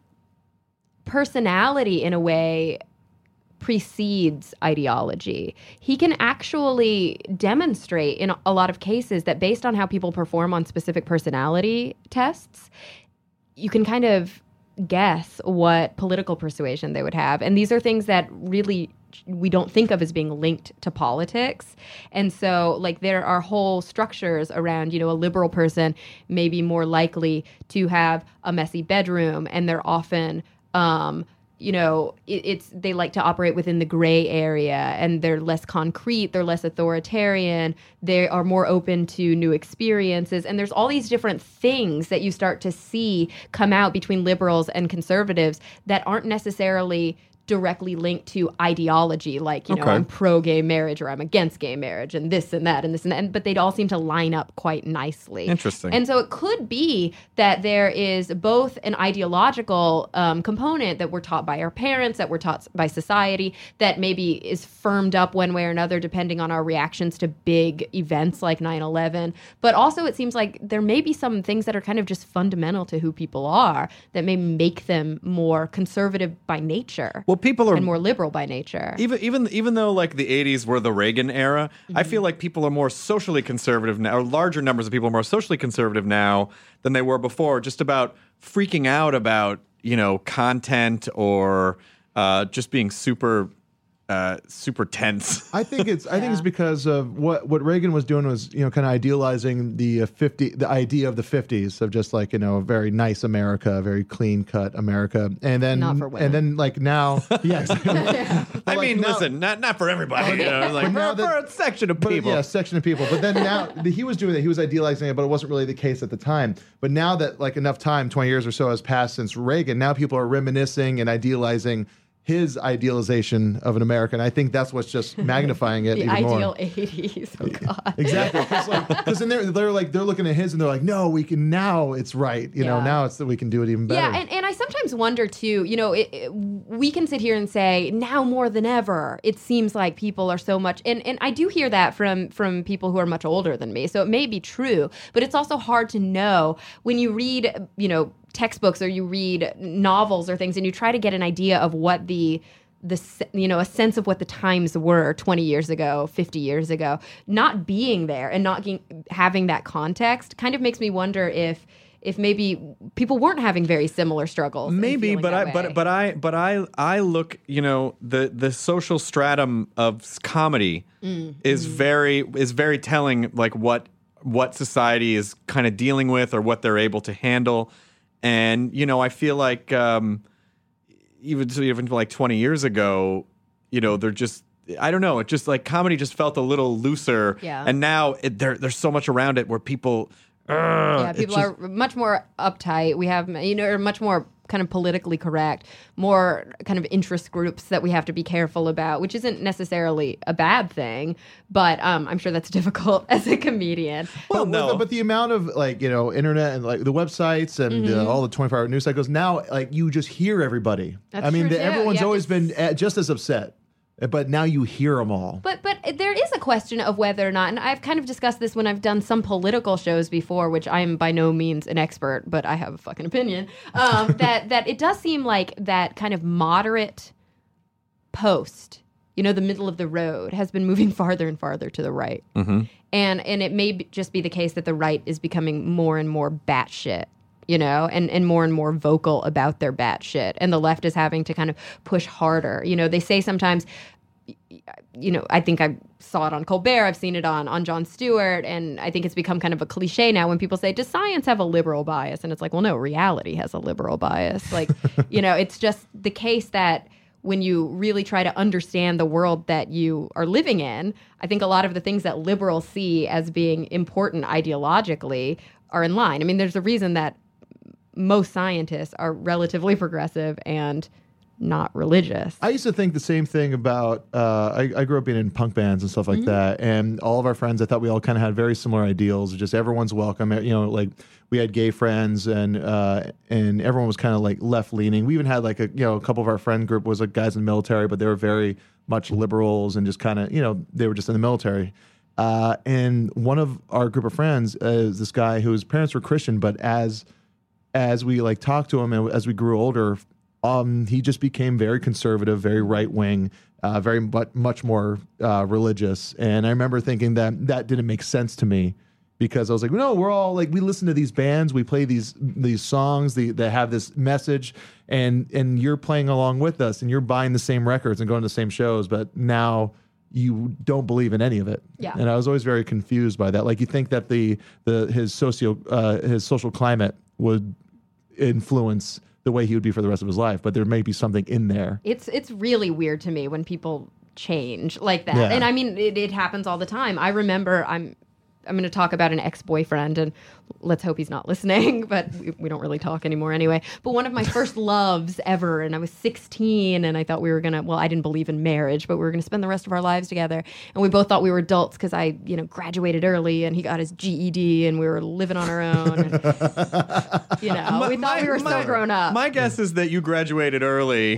personality, in a way, precedes ideology. He can actually demonstrate in a lot of cases that based on how people perform on specific personality tests, you can kind of guess what political persuasion they would have. And these are things that really we don't think of as being linked to politics. And so like there are whole structures around, you know, a liberal person may be more likely to have a messy bedroom and they're often, um, you know, it, it's they like to operate within the gray area and they're less concrete, they're less authoritarian, they are more open to new experiences. And there's all these different things that you start to see come out between liberals and conservatives that aren't necessarily directly linked to ideology, like, you know, Okay. I'm pro-gay marriage or I'm against gay marriage and this and that and this and that, and, but they'd all seem to line up quite nicely. Interesting. And so it could be that there is both an ideological um, component that we're taught by our parents, that we're taught by society, that maybe is firmed up one way or another depending on our reactions to big events like nine eleven. But also it seems like there may be some things that are kind of just fundamental to who people are that may make them more conservative by nature. Well, people are and more liberal by nature. Even even even though like the eighties were the Reagan era, mm-hmm. I feel like people are more socially conservative now, or larger numbers of people are more socially conservative now than they were before, just about freaking out about, you know, content or uh, just being super uh, super tense. I think it's I think Yeah. it's because of what what Reagan was doing was, you know, kind of idealizing the uh, fifty the idea of the fifties of just like, you know, a very nice America, a very clean cut America, and then Not for women. and then like now, yeah, exactly. I like mean, now- listen, not not for everybody, you know, like But now for, that- for a section of But, people. yeah, section of people. But then now the, he was doing that. He was idealizing it, but it wasn't really the case at the time. But now that like enough time, twenty years or so has passed since Reagan, now people are reminiscing and idealizing his idealization of an America. And I think that's what's just magnifying it the even ideal more. eighties. Oh God. Exactly. Because like, then they're, they're like, they're looking at his and they're like, no, we can, now it's right. You know, Yeah. now it's that we can do it even better. Yeah, and, and I sometimes wonder too, you know, it, it, we can sit here and say now more than ever, it seems like people are so much, and, and I do hear that from, from people who are much older than me, so it may be true, but it's also hard to know when you read, you know, textbooks or you read novels or things and you try to get an idea of what the the se- you know a sense of what the times were twenty years ago, fifty years ago, not being there and not ge- having that context kind of makes me wonder if if maybe people weren't having very similar struggles. and Maybe, feeling but that I way. but but I but I I look, you know, the the social stratum of s- comedy Mm. is very is very telling, like what what society is kind of dealing with or what they're able to handle. And, you know, I feel like um, even so even like twenty years ago, you know, they're just, I don't know, it just like comedy just felt a little looser. Yeah. And now it, there there's so much around it where people, Yeah, it's people just- are much more uptight. We have, you know, are much more kind of politically correct, more kind of interest groups that we have to be careful about, which isn't necessarily a bad thing, but um, I'm sure that's difficult as a comedian. Well, But, no. the, but the amount of like, you know, internet and like the websites and Mm-hmm. uh, all the twenty-four hour news cycles, now like you just hear everybody. That's I mean, true, the, too. everyone's You have always to been uh, just as upset, but now you hear them all. But but there is a question of whether or not, and I've kind of discussed this when I've done some political shows before, which I am by no means an expert, but I have a fucking opinion. Um, that that it does seem like that kind of moderate post, you know, the middle of the road, has been moving farther and farther to the right, Mm-hmm. and and it may be, just be the case that the right is becoming more and more batshit. You know, and, and more and more vocal about their batshit. And the left is having to kind of push harder. You know, they say sometimes you know, I think I saw it on Colbert. I've seen it on on Jon Stewart, and I think it's become kind of a cliche now when people say, "Does science have a liberal bias?" And it's like, well, no, reality has a liberal bias. Like, you know, it's just the case that when you really try to understand the world that you are living in, I think a lot of the things that liberals see as being important ideologically are in line. I mean, there's a reason that most scientists are relatively progressive and not religious. I used to think the same thing about, uh, I, I grew up being in punk bands and stuff like mm-hmm. that. And all of our friends, I thought we all kind of had very similar ideals. Just everyone's welcome. You know, like we had gay friends and uh, and everyone was kind of like left leaning. We even had like a, you know, a couple of our friend group was like guys in the military, but they were very much liberals and just kind of, you know, they were just in the military. Uh, and one of our group of friends uh, is this guy whose parents were Christian, but as as we like talked to him and as we grew older, Um, he just became very conservative, very right wing, uh, very much much more uh, religious. And I remember thinking that that didn't make sense to me because I was like, no, we're all like we listen to these bands, we play these these songs the, that have this message, and and you're playing along with us, and you're buying the same records and going to the same shows, but now you don't believe in any of it. Yeah. And I was always very confused by that. Like you think that the the his socio uh, his social climate would influence the way he would be for the rest of his life, but there may be something in there. It's it's really weird to me when people change like that. Yeah. And I mean, it, it happens all the time. I remember I'm I'm going to talk about an ex-boyfriend, and let's hope he's not listening, but we, we don't really talk anymore anyway. But one of my first loves ever, and I was sixteen, and I thought we were going to, well, I didn't believe in marriage, but we were going to spend the rest of our lives together. And we both thought we were adults because I, you know, graduated early, and he got his G E D, and we were living on our own. And, you know, My- we thought my- we were my- so grown up. My guess is that you graduated early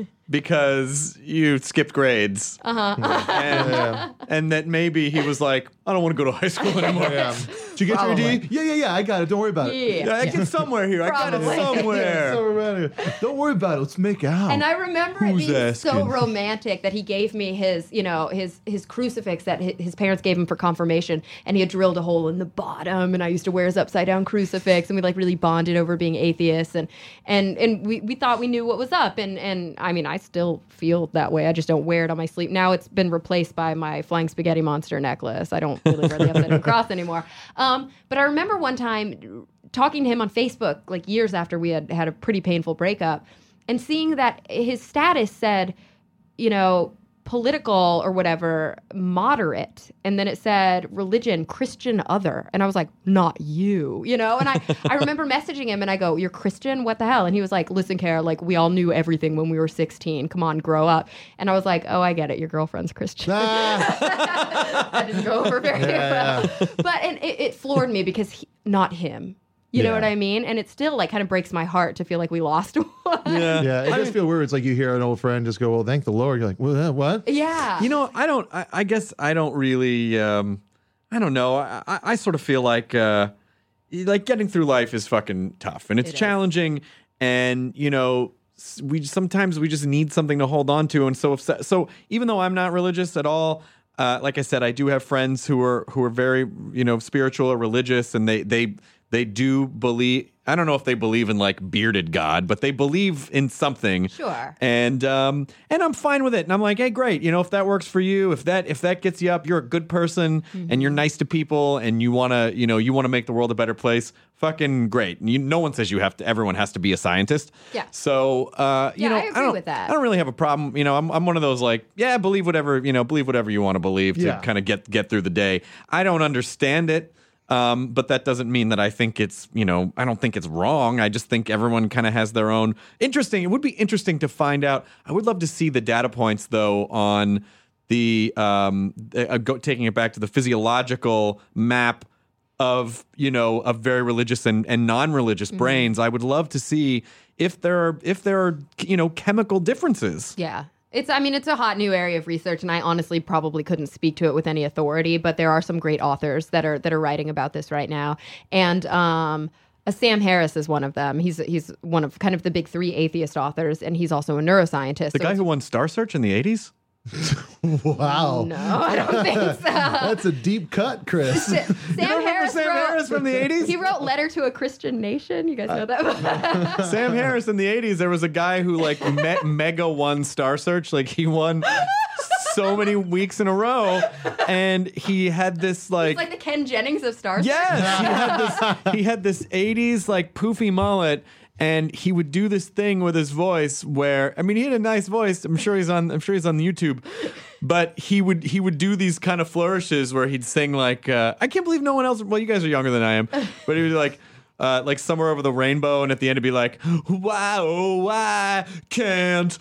because you skipped grades. Uh-huh. And, Yeah. and that maybe he was like, I don't want to go to high school anymore. Yeah. Did you get your D? Yeah, yeah, yeah. I got it. Don't worry about it. Yeah. Yeah, I get somewhere here. I got it Probably. somewhere. So romantic. Don't worry about it. Let's make out. And I remember it Who's being so asking? romantic that he gave me his, you know, his his crucifix that hi- his parents gave him for confirmation, and he had drilled a hole in the bottom, and I used to wear his upside down crucifix, and we like really bonded over being atheists, and and and we, we thought we knew what was up, and and I mean I still feel that way. I just don't wear it on my sleeve. Now it's been replaced by my flying spaghetti monster necklace. I don't really wear the upside down cross anymore. Um, but I remember one time talking to him on Facebook, like years after we had had a pretty painful breakup, and seeing that his status said, you know, political or whatever, moderate. And then it said religion, Christian other. And I was like, not you, you know? And I, I remember messaging him and I go, you're Christian? What the hell? And he was like, listen, Kara, like we all knew everything when we were sixteen. Come on, grow up. And I was like, oh, I get it. Your girlfriend's Christian. Ah. That didn't go over very Yeah, well. But and it, it floored me because he, not him. You know Yeah. what I mean? And it still like kind of breaks my heart to feel like we lost one. Yeah. Yeah, it does feel weird. It's like you hear an old friend just go, well, thank the Lord. You're like, well, uh, what? Yeah. You know, I don't. I, I guess I don't really. Um, I don't know. I, I, I sort of feel like, uh, like getting through life is fucking tough, and it's It is. challenging. And you know, s- we sometimes we just need something to hold on to. And so, if so, even though I'm not religious at all, uh, like I said, I do have friends who are who are very, you know, spiritual or religious, and they they they do believe. I don't know if they believe in like bearded God, but they believe in something. Sure. And um and I'm fine with it. And I'm like, hey, great. You know, if that works for you, if that if that gets you up, you're a good person and you're nice to people and you wanna, you know, you wanna make the world a better place. Fucking great. And you, no one says you have to. Everyone has to be a scientist. Yeah. So uh, you Yeah, know, I agree don't. with that. I don't really have a problem. You know, I'm I'm one of those like, yeah, believe whatever you know, believe whatever you want to believe to Yeah. kind of get get through the day. I don't understand it. Um, but that doesn't mean that I think it's, you know, I don't think it's wrong. I just think everyone kind of has their own interesting. It would be interesting to find out. I would love to see the data points though on the um, uh, go, taking it back to the physiological map of, you know, of very religious and, and non-religious brains. I would love to see if there are if there are, you know, chemical differences. Yeah. It's, I mean, it's a hot new area of research, and I honestly probably couldn't speak to it with any authority, but there are some great authors that are that are writing about this right now. And um, uh, Sam Harris is one of them. He's he's one of kind of the big three atheist authors, and he's also a neuroscientist. The So guy it's- who won Star Search in the eighties? Wow. No, I don't think so. That's a deep cut, Chris. Sam remember Harris Sam wrote, Harris from the eighties? He wrote Letter to a Christian Nation. You guys know that? Sam Harris in the eighties, there was a guy who like me- mega won Star Search. Like he won so many weeks in a row, and he had this like, It's like the Ken Jennings of Star Trek. yes, he had this he had this eighties like poofy mullet. And he would do this thing with his voice where, I mean, he had a nice voice. I'm sure he's on. I'm sure he's on YouTube, but he would he would do these kind of flourishes where he'd sing like, uh, I can't believe no one else. Well, you guys are younger than I am, but he would be like, uh, like Somewhere Over the Rainbow, and at the end it'd be like, why oh why can't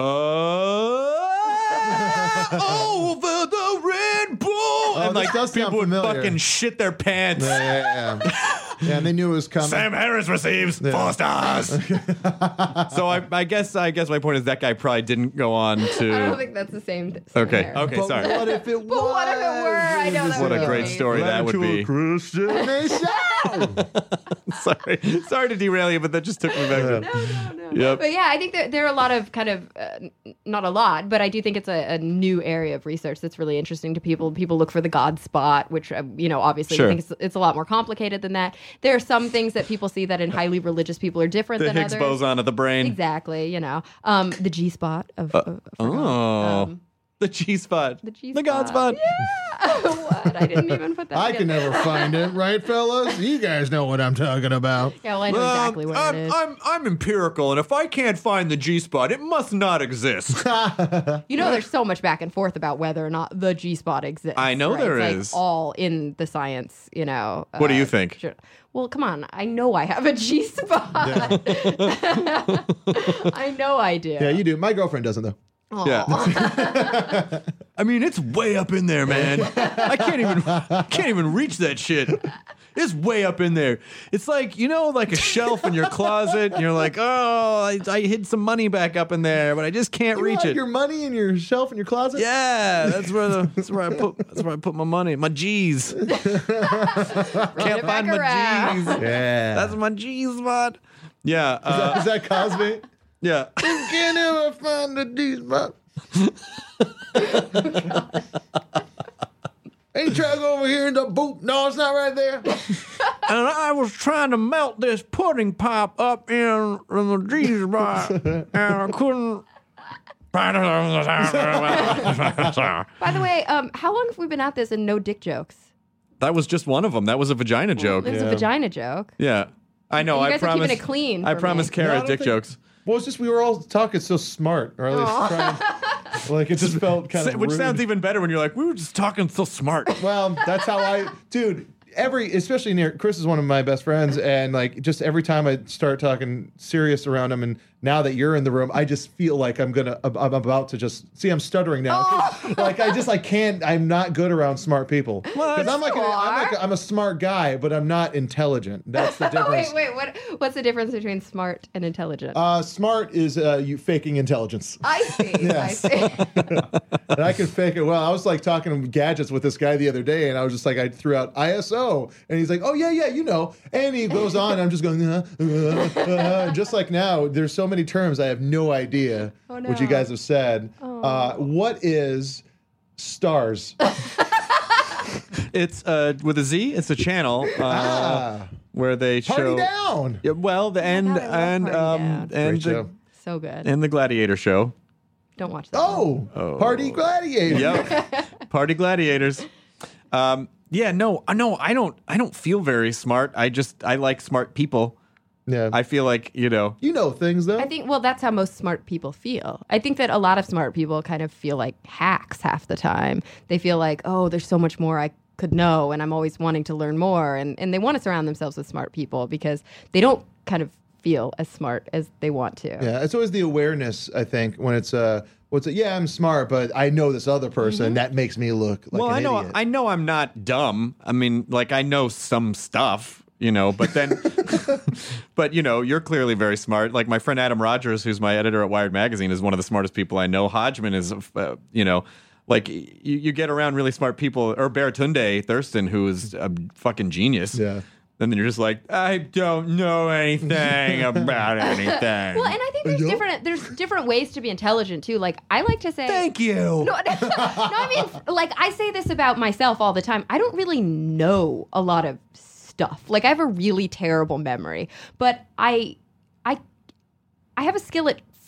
I over the rainbow? Oh, and this like does sound people would familiar. fucking shit their pants. Yeah, yeah, yeah. Yeah, and they knew it was coming. Sam Harris receives four stars. So I, I guess I guess my point is that guy probably didn't go on to. I don't think that's the same. Th- Okay, same okay, But sorry. what if it But what if it were? I know that What would a be great amazing. story that would be. Christian nation. Sorry, sorry to derail you, but that just took me back. No, no, no. Yep. But yeah, I think that there are a lot of kind of, uh, n- not a lot, but I do think it's a, a new area of research that's really interesting to people. People look for the God spot, which, uh, you know, obviously Sure. I think it's, it's a lot more complicated than that. There are some things that people see that in highly religious people are different The than Higgs others. boson of the brain. Exactly, you know. Um, the G spot of, of, of Oh, um, the G spot. the G The God spot. Yeah. What? I didn't even put that I can together. never find it, right, fellas? You guys know what I'm talking about. Yeah, well, I know Um, exactly where I'm, it is. I'm I'm empirical, and if I can't find the G spot, it must not exist. You know, there's so much back and forth about whether or not the G spot exists. I know right? there it's is. Like all in the science, you know. What do you uh, think? sure. Well, come on. I know I have a G spot. I know I do. Yeah, you do. My girlfriend doesn't, though. Aw. Yeah. I mean, it's way up in there, man. I can't even can't even reach that shit. It's way up in there. It's like, you know, like a shelf in your closet, and you're like, oh, I, I hid some money back up in there, but I just can't You reach hide it. your money in your shelf in your closet? Yeah, that's where the that's where I put that's where I put my money. My G's. Bring Can't it back find my around. G's. Yeah. That's my G spot. Yeah. Uh, Is that Cosby? yeah. Can't ever find the D spot. Ain't try to go over here and the boot. No, it's not right there. And I was trying to melt this pudding pop up in, in the G spot, and I couldn't. By the way, um, how long have we been at this and no dick jokes? That was just one of them. That was a vagina joke. It was a Yeah. vagina joke. Yeah, I know. You I guys are keeping promised. it clean I for promised me. Kara No, I don't dick think- jokes. Well, it's just we were all talking so smart, or at least trying. Like it just felt kind of Which rude. sounds even better when you're like, we were just talking so smart. Well, that's how I, dude. Every, especially near Chris is one of my best friends, and like just every time I start talking serious around him, and now that you're in the room, I just feel like I'm gonna, I'm about to just see. I'm stuttering now. 'Cause, Like I just, I can't. I'm not good around smart people because I'm like, a, I'm like, a, I'm a smart guy, but I'm not intelligent. That's the difference. wait, wait. What? What's the difference between smart and intelligent? Uh, smart is uh, you faking intelligence. I see. yes. I see. And I can fake it well. I was like talking gadgets with this guy the other day, and I was just like, I threw out I S O, and he's like, oh yeah, yeah, you know. And he goes on, and I'm just going, uh, uh, uh, just like now. There's so many terms I have no idea Oh, what you no. guys have said. Uh, what is stars? It's uh, with a Z. It's a channel uh, Ah, where they party show. down. Yeah, well, the end I love and Party um Down. and Great the, show. So good. and the Gladiator show. Don't watch that. one. Oh, party gladiator. Yep. Party gladiators. Um, yeah, no, uh, no, I don't. I don't feel very smart. I just I like smart people. Yeah. I feel like you know. you know things though. I think, well, that's how most smart people feel. I think that a lot of smart people kind of feel like hacks half the time. They feel like, oh, there's so much more I could know, and I'm always wanting to learn more. And, and they want to surround themselves with smart people because they don't kind of feel as smart as they want to. Yeah, it's always the awareness. I think when it's uh, what's it? Yeah, I'm smart, but I know this other person Mm-hmm. that makes me look like well, an I know. idiot. I know I'm not dumb. I mean, like I know some stuff. You know, but then, but you know, you're clearly very smart. Like my friend Adam Rogers, who's my editor at Wired Magazine, is one of the smartest people I know. Hodgman is, uh, you know, like you, you get around really smart people, or Baratunde Thurston, who is a fucking genius. Yeah. And then you're just like, I don't know anything about anything. Well, and I think there's Yeah. different there's different ways to be intelligent too. Like I like to say Thank you. No, no, I mean, like I say this about myself all the time. I don't really know a lot of stuff. Like I have a really terrible memory, but I, I, I have a skill at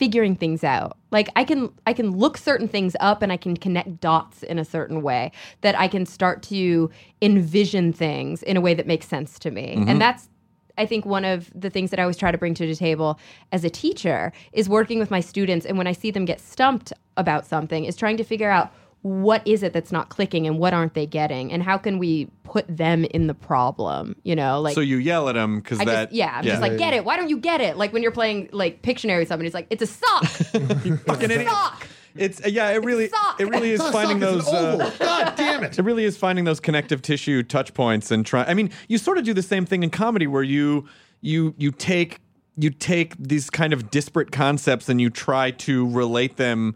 figuring things out. Like I can I can look certain things up and I can connect dots in a certain way that I can start to envision things in a way that makes sense to me. Mm-hmm. And that's I think one of the things that I always try to bring to the table as a teacher is working with my students, and when I see them get stumped about something, is trying to figure out what is it that's not clicking and what aren't they getting, and how can we put them in the problem, you know? Like, So you yell at them because I that... just, yeah, I'm just like, get it. Why don't you get it? Like when you're playing like Pictionary with somebody, it's like, it's a sock. fucking idiot. Sock. It's, yeah, it really, sock. it really is It's not a finding sock, those... it's an uh, oval. God damn it. It really is finding those connective tissue touch points and try. I mean, you sort of do the same thing in comedy where you you you take you take these kind of disparate concepts and you try to relate them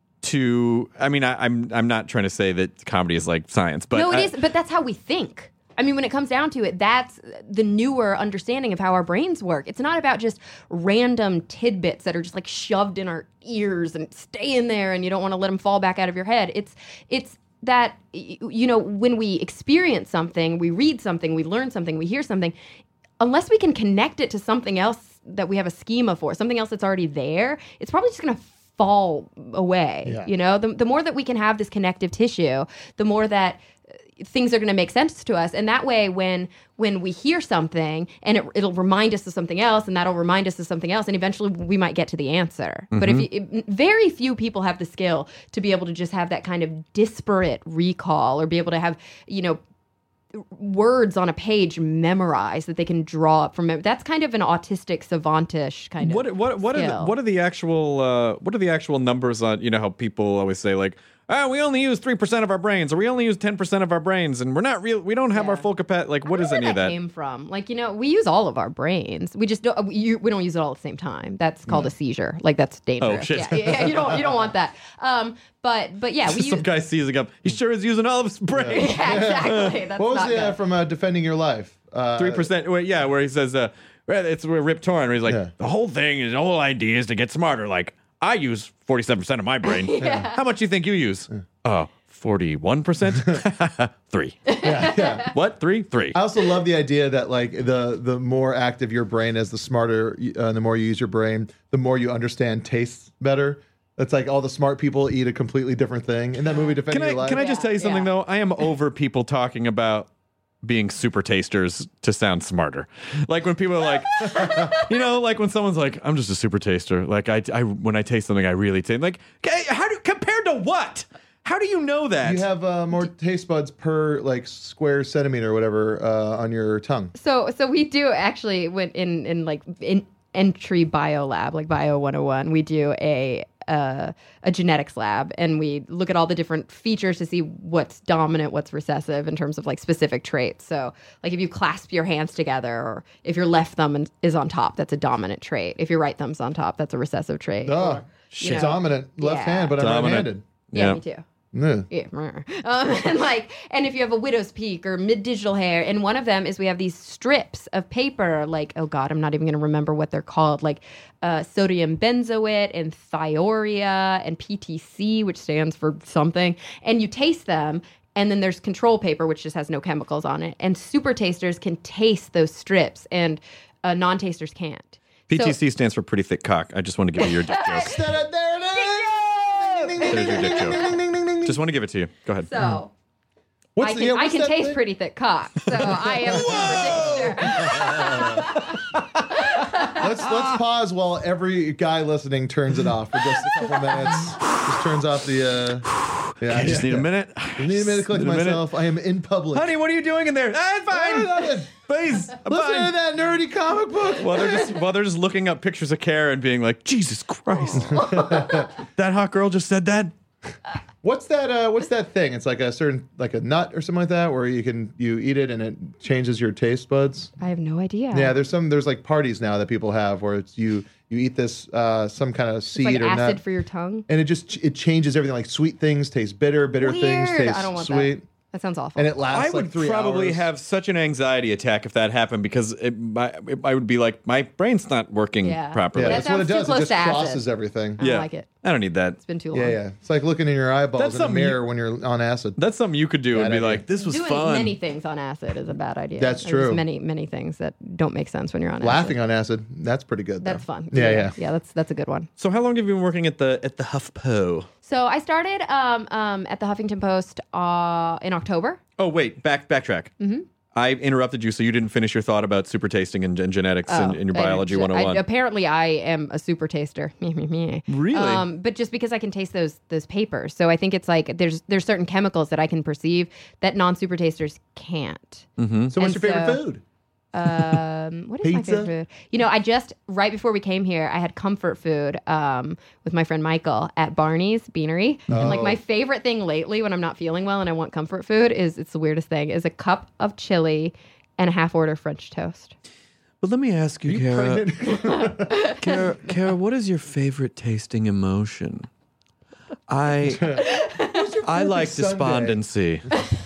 to. I mean, I, I'm I'm not trying to say that comedy is like science, but no, it I- is, but that's how we think. I mean, when it comes down to it, that's the newer understanding of how our brains work. It's not about just random tidbits that are just like shoved in our ears and stay in there and you don't want to let them fall back out of your head. It's it's that, you know, when we experience something, we read something, we learn something, we hear something, unless we can connect it to something else that we have a schema for, something else that's already there, it's probably just going to fall away. Yeah. You know, the, the more that we can have this connective tissue, the more that things are going to make sense to us, and that way when when we hear something and it, it'll remind us of something else, and that'll remind us of something else, and eventually we might get to the answer. Mm-hmm. But if you, it, very few people have the skill to be able to just have that kind of disparate recall, or be able to have, you know, words on a page memorized that they can draw up from mem- that's kind of an autistic savantish kind What of what what are the, skill. what are the actual uh, what are the actual numbers on, you know, how people always say like, ah, we only use three percent of our brains, or we only use ten percent of our brains, and we're not real. We don't have Yeah. our full capacity. Like, what I is don't know any of where that? came from? Like, you know, we use all of our brains. We just don't. We, you, we don't use it all at the same time. That's called a seizure. Like that's dangerous. Oh, shit. Yeah, yeah, you don't. You don't want that. Um, but but yeah, we Some use. guy seizing up. He sure is using all of his brain. Yeah, exactly. That's What was not the, uh, good. from uh, Defending Your Life? Uh, Three percent. Yeah, where he says, uh, well, it's where Rip Torn, where he's like, Yeah. the whole thing is, the whole idea is to get smarter. Like, I use forty-seven percent of my brain. How much do you think you use? Oh, forty-one percent? Three. Yeah, yeah. What? Three? Three. I also love the idea that like the the more active your brain is, the smarter, uh, the more you use your brain, the more you understand tastes better. It's like all the smart people eat a completely different thing. In that movie, Defending Can I Your Life. can I just Yeah, tell you something yeah. though? I am over people talking about being super tasters to sound smarter. Like when people are like, you know, like when someone's like, I'm just a super taster. Like I, I when I taste something, I really taste. Like, okay, how do compared to what? How do you know that? You have uh, more taste buds per like square centimeter or whatever uh, on your tongue. So so we do actually when in in like in entry bio lab, like bio one oh one, we do a uh, a genetics lab, and we look at all the different features to see what's dominant, what's recessive in terms of like specific traits. So like if you clasp your hands together, or if your left thumb is on top, that's a dominant trait. If your right thumb's on top, that's a recessive trait. Oh, Or, you know, dominant left yeah. hand, but I'm Dominant. right-handed. Yeah, Yeah. me too. Yeah. Yeah. Um, and like, and if you have a widow's peak or mid-digital hair, and one of them is we have these strips of paper, like, oh God, I'm not even going to remember what they're called, like uh, sodium benzoate and thiourea and P T C, which stands for something. And you taste them, and then there's control paper, which just has no chemicals on it. And super tasters can taste those strips, and uh, non-tasters can't. P T C So- stands for pretty thick cock. I just want to give you your dick joke. There it is. There's your dick joke. Just want to give it to you. Go ahead. So What's I the- can, yeah, I what's can that taste thing? pretty thick cock. So I am a super taster. Let's let's pause while every guy listening turns it off for just a couple minutes. Just turns off the. Uh, yeah, I just yeah, need a yeah. minute. I need a minute to collect Need a minute. myself. I am in public. Honey, what are you doing in there? Ah, it's Oh, fine. nothing. Please. I'm Listen fine. to that nerdy comic book. While they're just while they're just looking up pictures of Kara and being like, Jesus Christ, that hot girl just said that. What's that? Uh, what's that thing? It's like a certain, like a nut or something like that, where you can you eat it and it changes your taste buds. I have no idea. Yeah, there's some there's like parties now that people have where it's you you eat this uh, some kind of It's seed like or acid nut, for your tongue. and it just it changes everything. Like sweet things taste bitter, bitter things Weird. taste I don't want that. sweet. That sounds awful. and it lasts I like would three probably hours. have such an anxiety attack if that happened because it, my, it, I would be like, my brain's not working Yeah. properly. Yeah, That that's what it sounds too does. It close just to acid. crosses everything. I don't yeah. like it. I don't need that. It's been too long. Yeah, yeah. It's like looking in your eyeballs That's in a something you- mirror when you're on acid. That's something you could do and Bad be idea. like, this was Doing fun. many things on acid is a bad idea. That's There's true. many, many things that don't make sense when you're on Laughing acid. on acid, that's pretty good. Though. That's fun. Yeah, yeah. Yeah, that's that's a good one. So how long have you been working at the at the HuffPo? So I started um, um, at the Huffington Post uh, in October. Oh wait, back backtrack. Mm-hmm. I interrupted you, so you didn't finish your thought about super tasting and, and genetics in, in your Oh, I- biology I- one oh one. apparently, I am a super taster. Really? Um, but just because I can taste those those papers, so I think it's like there's there's certain chemicals that I can perceive that non super tasters can't. Mm-hmm. So, what's And your favorite so- food? Um, what is my Pizza? favorite food? You know, I just right before we came here, I had comfort food um, with my friend Michael at Barney's Beanery. And like my Oh. favorite thing lately when I'm not feeling well and I want comfort food is it's the weirdest thing is a cup of chili and a half order French toast. But let me ask you, You Kara, pregnant? Kara, Kara, what is your favorite tasting emotion? I I like Sunday? despondency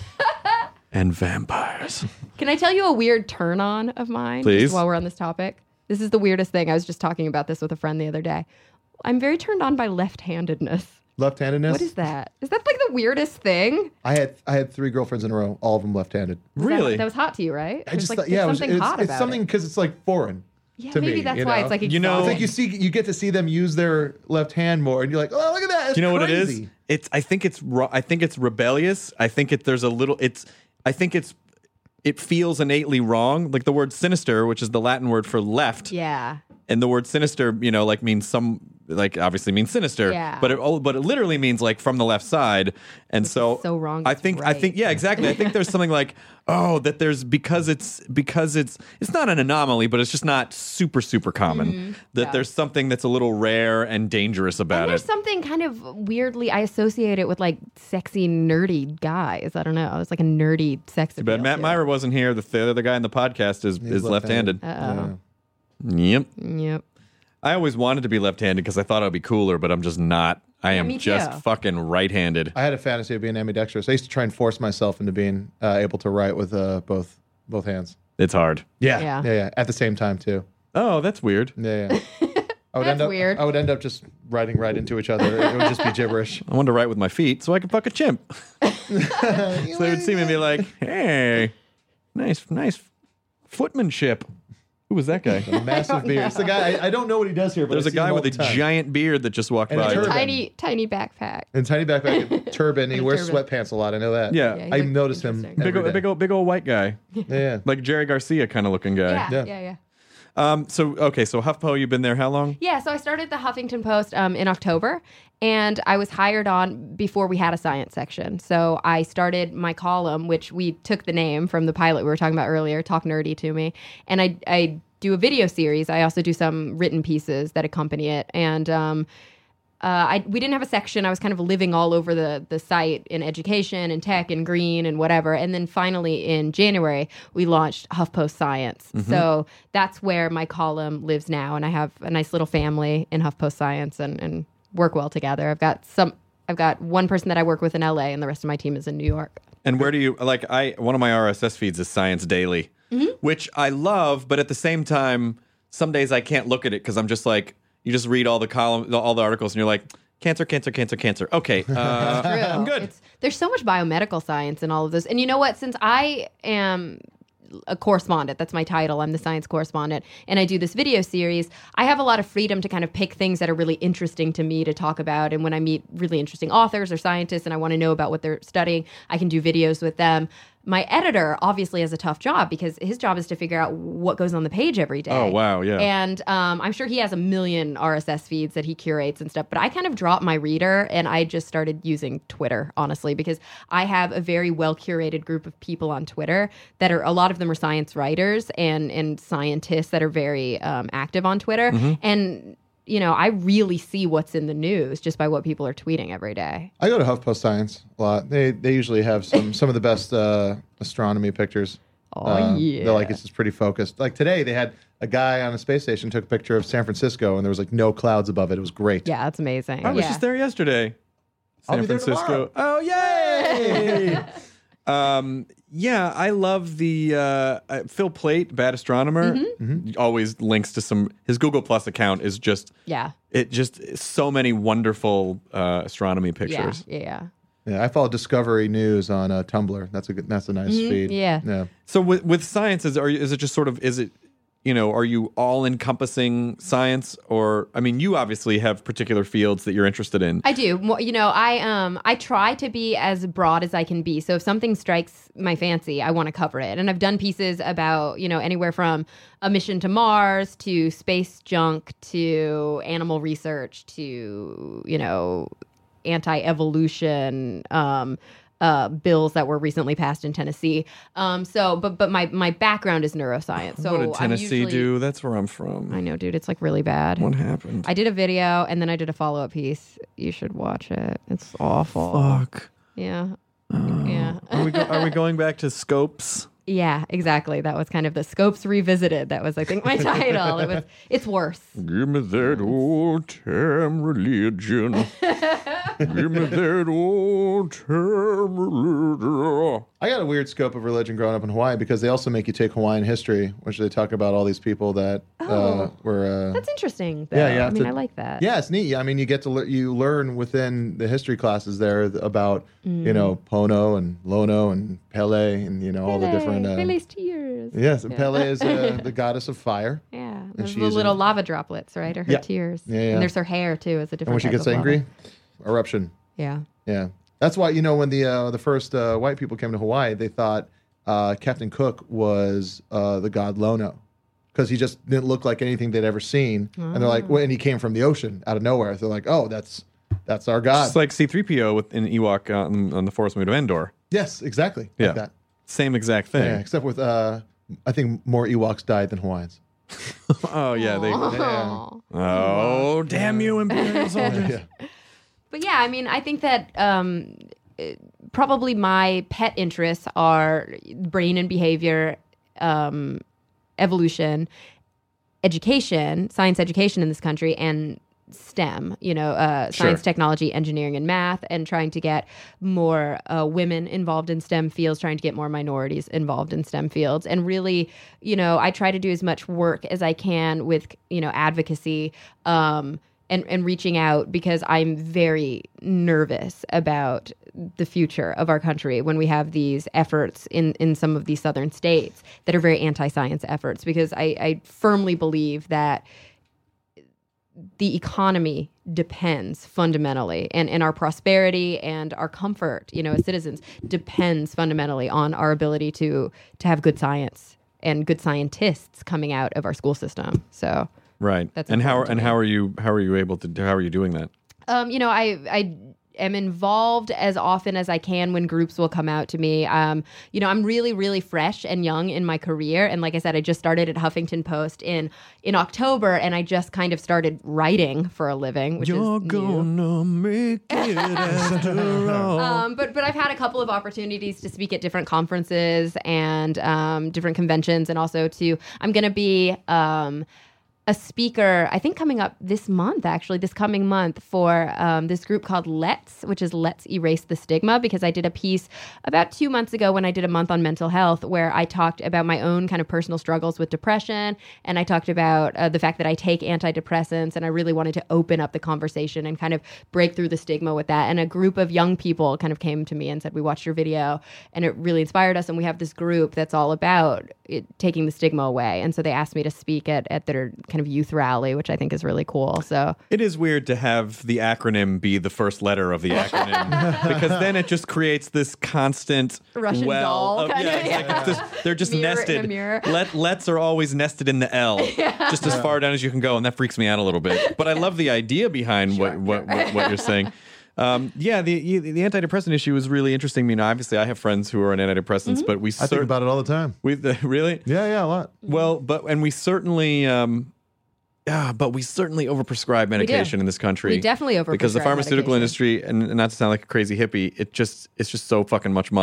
and vampires. Can I tell you a weird turn on of mine? Please. Just while we're on this topic. This is the weirdest thing. I was just talking about this with a friend the other day. I'm very turned on by left-handedness. Left-handedness. What is that? Is that like the weirdest thing? I had I had three girlfriends in a row, all of them left-handed. Was that- Really? That, was hot to you, right? I There's just like, thought, there's yeah, it was, something it's, hot it's about something it. because it's like foreign. Yeah, to maybe me, that's you why know? it's like You know- It's exotic. like you see, you get to see them use their left hand more, and you're like, oh, look at that. That's Do you know what it crazy. is? It's. I think it's. ro- I think it's rebellious. I think it. There's a little. It's. I think it's. It feels innately wrong. Like the word sinister, which is the Latin word for left, Yeah. and the word sinister, you know, like means some, like obviously means sinister. Yeah. But it. Oh, but it literally means like from the left side, and so. so wrong, I it's think. I right. think. Yeah, exactly. I think there's something like, oh, that there's because it's because it's it's not an anomaly, but it's just not super super common. That Yeah. there's something that's a little rare and dangerous about And there's it. something kind of weirdly, I associate it with like sexy, nerdy guys. I don't know. It's like a nerdy sex appeal. But Matt to it. Myra wasn't here. The, the other guy in the podcast is is left-handed. Uh-oh. Yep. Yep. I always wanted to be left-handed because I thought I'd be cooler, but I'm just not. I am me just too. fucking right-handed. I had a fantasy of being ambidextrous. I used to try and force myself into being uh, able to write with uh, both both hands. It's hard. Yeah, Yeah. yeah, yeah. At the same time too. Oh, that's weird. Yeah, yeah. I would That's end up, weird. I would end up just writing right into each other. It would just be gibberish. I wanted to write with my feet so I could fuck a chimp. So they would see me and be like, "Hey, nice, nice footmanship." Who was that guy? Massive beard. It's the guy. I, I don't know what he does here, but There's I a see him guy all with a the time. giant beard that just walked And a by. turban. Tiny, tiny backpack. and tiny backpack, and turban. He And wears turban. sweatpants a lot. I know that. Yeah. Yeah, he I looked noticed him. interesting. Big every old, day. big old, big old white guy, Yeah, yeah. like Jerry Garcia kind of looking guy. Yeah, Yeah. yeah, yeah. Um. So okay. So HuffPo, you've been there how long? Yeah, so I started the Huffington Post um, in October, and I was hired on before we had a science section. So I started my column, which we took the name from the pilot we were talking about earlier, Talk Nerdy to Me, and I I do a video series. I also do some written pieces that accompany it, and um, uh, I we didn't have a section. I was kind of living all over the the site in education and tech and green and whatever. And then finally in January we launched HuffPost Science. So that's where my column lives now, and I have a nice little family in HuffPost Science and and work well together. I've got some. I've got one person that I work with in L A, and the rest of my team is in New York. And where do you like? I one of my R S S feeds is Science Daily, which I love, but at the same time, some days I can't look at it because I'm just like, you just read all the column, all the articles, and you're like, cancer, cancer, cancer, cancer. Okay, uh, True. I'm good. It's, there's so much biomedical science in all of this. And you know what? Since I am a correspondent, that's my title, I'm the science correspondent, and I do this video series, I have a lot of freedom to kind of pick things that are really interesting to me to talk about. And when I meet really interesting authors or scientists and I want to know about what they're studying, I can do videos with them. My editor obviously has a tough job because his job is to figure out what goes on the page every day. Oh, wow, yeah. And um, I'm sure he has a million R S S feeds that he curates and stuff, but I kind of dropped my reader and I just started using Twitter, honestly, because I have a very well curated group of people on Twitter that are, a lot of them are science writers and, and scientists that are very um, active on Twitter. Mm-hmm. And you know, I really see what's in the news just by what people are tweeting every day. I go to HuffPost Science a lot. They they usually have some some of the best uh, astronomy pictures. Oh, Uh, yeah. They're like, it's just pretty focused. Like today, they had a guy on a space station took a picture of San Francisco, and there was like no clouds above it. It was great. Yeah, that's amazing. I was yeah. just there yesterday. I'll San be there Francisco. tomorrow. Oh, yay! Um, yeah, I love the uh, uh, Phil Plait, Bad Astronomer. Mm-hmm. Always links to some. His Google Plus account is just Yeah. it just so many wonderful uh, astronomy Yeah. pictures. Yeah. Yeah. Yeah, I follow Discovery News on uh, Tumblr. That's a good. That's a nice feed. yeah. yeah. So with with science, is are you, is it just sort of is it you know are you all encompassing science, or I mean you obviously have particular fields that you're interested in. I do. Mo- You know, I um I try to be as broad as I can be. So if something strikes my fancy, I want to cover it. And I've done pieces about, you know, anywhere from a mission to Mars to space junk to animal research to, you know, anti-evolution um uh, bills that were recently passed in Tennessee. Um, so, but but my my background is neuroscience. So what did I'm Tennessee usually- do? That's where I'm from. I know, dude. It's like really bad. What happened? I did a video and then I did a follow up piece. You should watch it. It's awful. Fuck. Yeah. Yeah. Are we, go- are we going back to Scopes? Yeah, exactly. That was kind of the Scopes Revisited. That was, I think, my title. It was. It's worse. Give me that old time religion. Give me that old time religion. I got a weird scope of religion growing up in Hawaii because they also make you take Hawaiian history, which they talk about all these people that uh, Oh. were. Uh, That's interesting. Though. Yeah, you I have mean, to- I like that. yeah, it's neat. I mean, you get to lear- you learn within the history classes there th- about you know Pono and Lono and Pele and you know all the different. Uh, Pele's tears. yes, and Pele is uh, the goddess of fire. Yeah. There's she the is little in- lava droplets, right? Or her Yeah. tears. Yeah, yeah. And there's her hair too. It's a And different. when she type gets of lava. angry, eruption. Yeah. Yeah, that's why you know when the uh, the first uh, white people came to Hawaii, they thought uh, Captain Cook was uh, the god Lono because he just didn't look like anything they'd ever seen, and they're like, well, and he came from the ocean out of nowhere. So they're like, oh, that's that's our god. It's like C three P O with in Ewok on, on the Forest Moon of Endor. yes, exactly. Yeah. like that. Same exact thing. Yeah, except with uh, I think more Ewoks died than Hawaiians. Oh yeah, they. Oh. Oh damn you, Imperial soldiers! Yeah. But yeah, I mean, I think that um, it- probably my pet interests are brain and behavior, um, evolution, education, science education in this country, and STEM, you know, uh, science, Sure. technology, engineering, and math, and trying to get more uh, women involved in STEM fields, trying to get more minorities involved in STEM fields. And really, you know, I try to do as much work as I can with, you know, advocacy um, and, and reaching out because I'm very nervous about the future of our country when we have these efforts in, in some of these southern states that are very anti-science efforts, because I, I firmly believe that the economy depends fundamentally, and, and our prosperity and our comfort, you know, as citizens, depends fundamentally on our ability to to have good science and good scientists coming out of our school system. So, Right. That's and how important to and me. how are you how are you able to how are you doing that? um, you know, I I am involved as often as I can when groups will come out to me. Um, you know, I'm really, really fresh and young in my career. And like I said, I just started at Huffington Post in in October, and I just kind of started writing for a living, which You're is new. gonna make it after all. Um, but but I've had a couple of opportunities to speak at different conferences and um, different conventions, and also to I'm going to be um, a speaker, I think coming up this month, actually, this coming month, for um, this group called Let's, which is Let's Erase the Stigma, because I did a piece about two months ago when I did a month on mental health where I talked about my own kind of personal struggles with depression, and I talked about uh, the fact that I take antidepressants, and I really wanted to open up the conversation and kind of break through the stigma with that. And a group of young people kind of came to me and said, we watched your video, and it really inspired us, and we have this group that's all about it, taking the stigma away. And so they asked me to speak at, at their kind of youth rally, which I think is really cool. So It is weird to have the acronym be the first letter of the acronym because then it just creates this constant Russian well doll of, kind yeah, of, it's like yeah. this- they're just Mirror in a nested. mirror. Let lets are always nested in the L, just as far down as you can go, and that freaks me out a little bit. But I love the idea behind what, what, what what you're saying. Um, yeah, the the antidepressant issue is really interesting. I mean, obviously, I have friends who are on antidepressants, Mm-hmm. but we I think cer- about it all the time. we really Yeah, yeah, a lot. well, but and we certainly. Um, Yeah, but we certainly overprescribe medication in this country. We definitely because the overprescribe pharmaceutical medication. industry, and and not to sound like a crazy hippie, it just it's just so fucking much money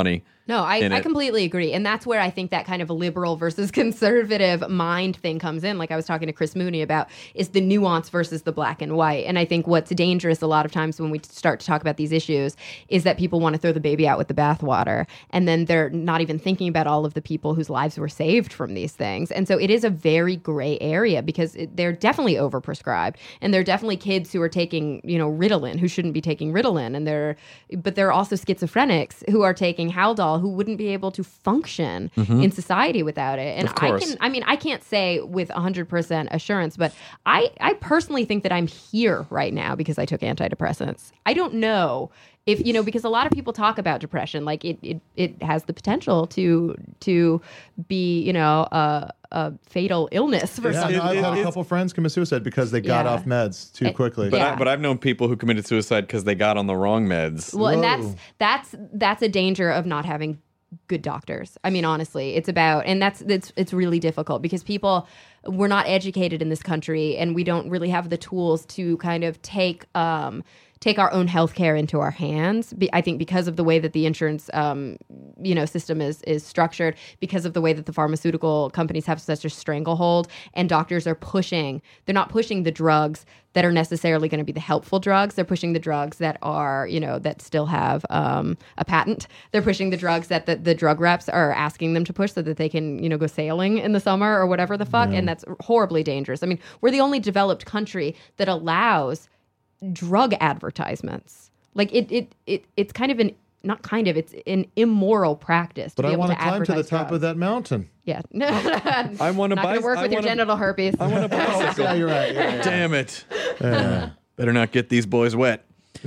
No, I, in I it. completely agree. And that's where I think that kind of liberal versus conservative mind thing comes in. Like I was talking to Chris Mooney about is the nuance versus the black and white. And I think what's dangerous a lot of times when we start to talk about these issues is that people want to throw the baby out with the bathwater. And then they're not even thinking about all of the people whose lives were saved from these things. And so it is a very gray area because it, they're definitely overprescribed. And there are definitely kids who are taking, you know, Ritalin who shouldn't be taking Ritalin. And they're, but there are also schizophrenics who are taking Haldol who wouldn't be able to function Mm-hmm. in society without it. And Of I course. can, I mean, I can't say with one hundred percent assurance, but I, I personally think that I'm here right now because I took antidepressants. I don't know if, you know, because a lot of people talk about depression, like it, it, it has the potential to, to be, you know, a, a fatal illness for Yeah, some no, I've people. had a couple friends commit suicide because they got Yeah. off meds too Eh, quickly. But, Yeah. I, but I've known people who committed suicide because they got on the wrong meds. Well, and that's Whoa. that's that's a danger of not having good doctors. I mean, honestly, it's about, and that's it's it's really difficult because people we're not educated in this country, and we don't really have the tools to kind of take um, take our own healthcare into our hands. Be, I think because of the way that the insurance um, you know system is is structured, because of the way that the pharmaceutical companies have such a stranglehold, and doctors are pushing. They're not pushing the drugs that are necessarily going to be the helpful drugs. They're pushing the drugs that are, you know, that still have um, a patent. They're pushing the drugs that the, the drug reps are asking them to push so that they can, you know, go sailing in the summer or whatever the fuck. And that's horribly dangerous. I mean, we're the only developed country that allows drug advertisements. Like it, it, it it's kind of an, not kind of, it's an immoral practice. To but be I able want to to climb to the advertise top drugs. of that mountain. Yeah. I want to Not buy. going to work I with your wanna- genital herpes. I want a bicycle. Yeah, you're right. Yeah, yeah. Damn it. Better not get these boys wet.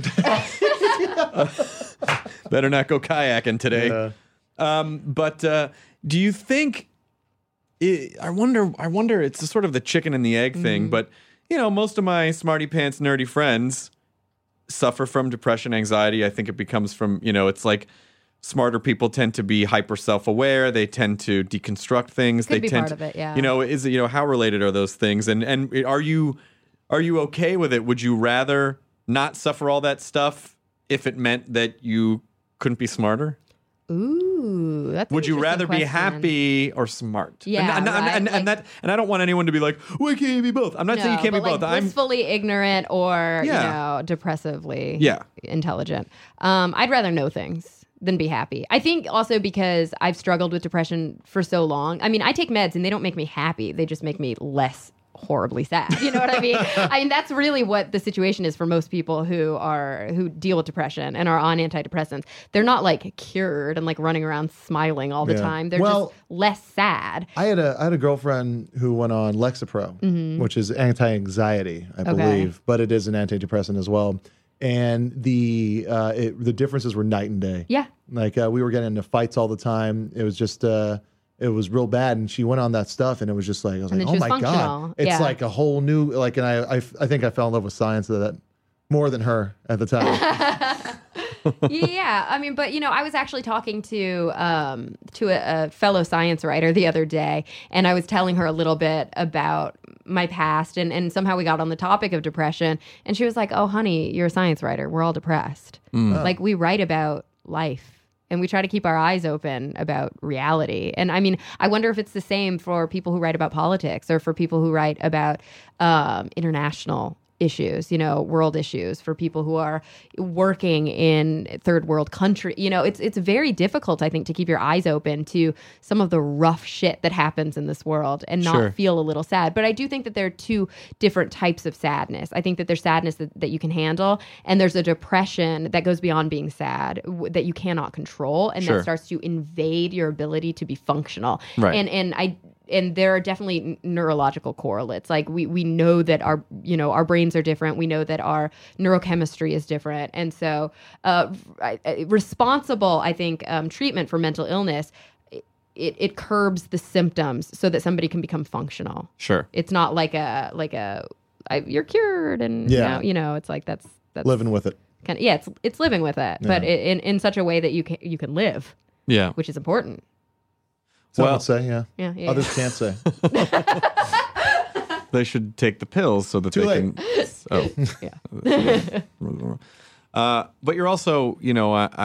Better not go kayaking today. Yeah. Um, but uh, do you think? I I wonder. I wonder. It's a sort of the chicken and the egg Mm-hmm. thing. But you know, most of my smarty pants nerdy friends suffer from depression, anxiety. I think it becomes from you know. It's like smarter people tend to be hyper self aware. They tend to deconstruct things. Could they be tend part to, of it, yeah. You know, is it you know how related are those things? And and are you are you okay with it? Would you rather not suffer all that stuff if it meant that you couldn't be smarter? Ooh, that's an Would you interesting rather be question. happy or smart? Yeah, and, and, right, and, and, like- that and I don't want anyone to be like, why can't you be both? I'm not saying you No, can't be but, like, both. I'm blissfully ignorant or Yeah. you know depressively Yeah. intelligent. Um, I'd rather know things than be happy. I think also because I've struggled with depression for so long. I mean, I take meds and they don't make me happy. They just make me less horribly sad. You know what I mean? I mean, that's really what the situation is for most people who are who deal with depression and are on antidepressants. They're not like cured and like running around smiling all the Yeah. time. They're Well- just less sad. I had a I had a girlfriend who went on Lexapro, which is anti-anxiety, I Mm-hmm. Okay. believe, but it is an antidepressant as well. And the uh, it, the differences were night and day. Yeah. Like uh, we were getting into fights all the time. It was just uh, it was real bad. And she went on that stuff, and it was just like I was And like, then oh she my was god, functional. it's Yeah. like a whole new like. And I, I I think I fell in love with science of that more than her at the time. Yeah, I mean, but you know, I was actually talking to um, to a, a fellow science writer the other day, and I was telling her a little bit about my past, and, and somehow we got on the topic of depression, and she was like, "Oh, honey, you're a science writer. We're all depressed. Like we write about life." And we try to keep our eyes open about reality. And I mean, I wonder if it's the same for people who write about politics or for people who write about um, international issues, you know, world issues, for people who are working in third world country. You know, it's it's very difficult, I think, to keep your eyes open to some of the rough shit that happens in this world and not Sure. feel a little sad. But I do think that there are two different types of sadness. I think that there's sadness that, that you can handle, and there's a depression that goes beyond being sad, w- that you cannot control, and Sure. that starts to invade your ability to be functional. Right. And and I and there are definitely n- neurological correlates. Like we we know that our you know our brains are different. We know that our neurochemistry is different, and so uh, I- I- responsible, I think, um, treatment for mental illness. It, it curbs the symptoms so that somebody can become functional. Sure. It's not like a like a I, you're cured and Yeah. now, you know it's like that's that's Living with it. kind of, yeah it's it's living with it, but i in in such a way that you can you can live, Yeah. which is important. Some Well- would say, yeah. Yeah, yeah, Others can't say. They should take the pills so that Too they late. can. Oh. Yeah. Uh, but you're also, you know, I, I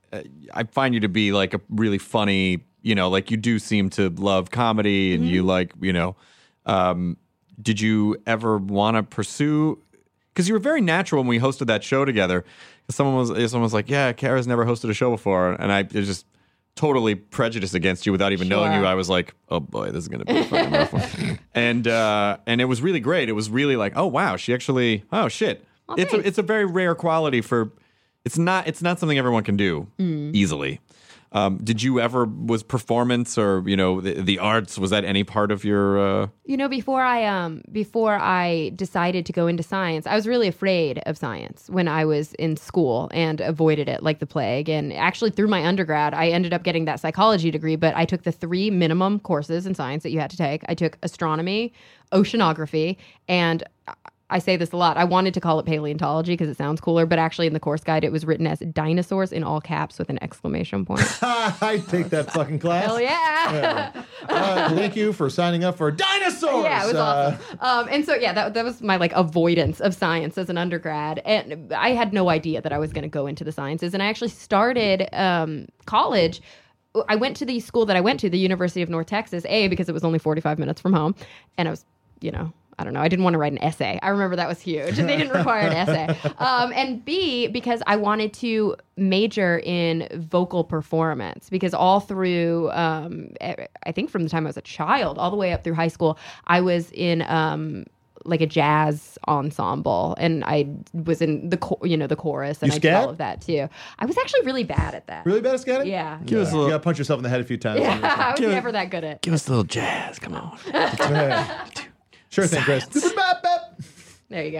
uh, I find you to be like a really funny, you know, like you do seem to love comedy and you like, you know, um, did you ever want to pursue? Because you were very natural when we hosted that show together. Someone was, someone was like, "Yeah, Kara's never hosted a show before," and I was just totally prejudiced against you without even knowing Sure. you. I was like, "Oh boy, this is gonna be a fucking rough one." And uh, and it was really great. It was really like, "Oh wow, she actually, oh shit." Well, it's a, thanks. it's a very rare quality for. It's not it's not something everyone can do Mm. easily. Um, did you ever was performance or you know the, the arts, was that any part of your? Uh... You know, before I um before I decided to go into science, I was really afraid of science when I was in school and avoided it like the plague. And actually, through my undergrad, I ended up getting that psychology degree. But I took the three minimum courses in science that you had to take. I took astronomy, oceanography, and I say this a lot. I wanted to call it paleontology because it sounds cooler, but actually in the course guide, it was written as dinosaurs in all caps with an exclamation point. I take that fucking class. Hell yeah. Uh, thank you for signing up for dinosaurs. Yeah, it was Uh, awesome. Um, and so, yeah, that, that was my like avoidance of science as an undergrad. And I had no idea that I was going to go into the sciences. And I actually started um, college. I went to the school that I went to, the University of North Texas, A, because it was only forty-five minutes from home. And I was, you know, I don't know. I didn't want to write an essay. I remember that was huge. They didn't require an essay. Um, and B, because I wanted to major in vocal performance. Because all through, um, I think from the time I was a child, all the way up through high school, I was in um, like a jazz ensemble, and I was in the cho- you know the chorus, and You I did scat? all of that too. I was actually really bad at that. really bad at scatting? Yeah. Give us a You little, gotta punch yourself in the head a few times. Yeah, I was Give it- never that good at. give us a little jazz. Come on. Yeah. Sure thing, Chris. Bap, bap. There you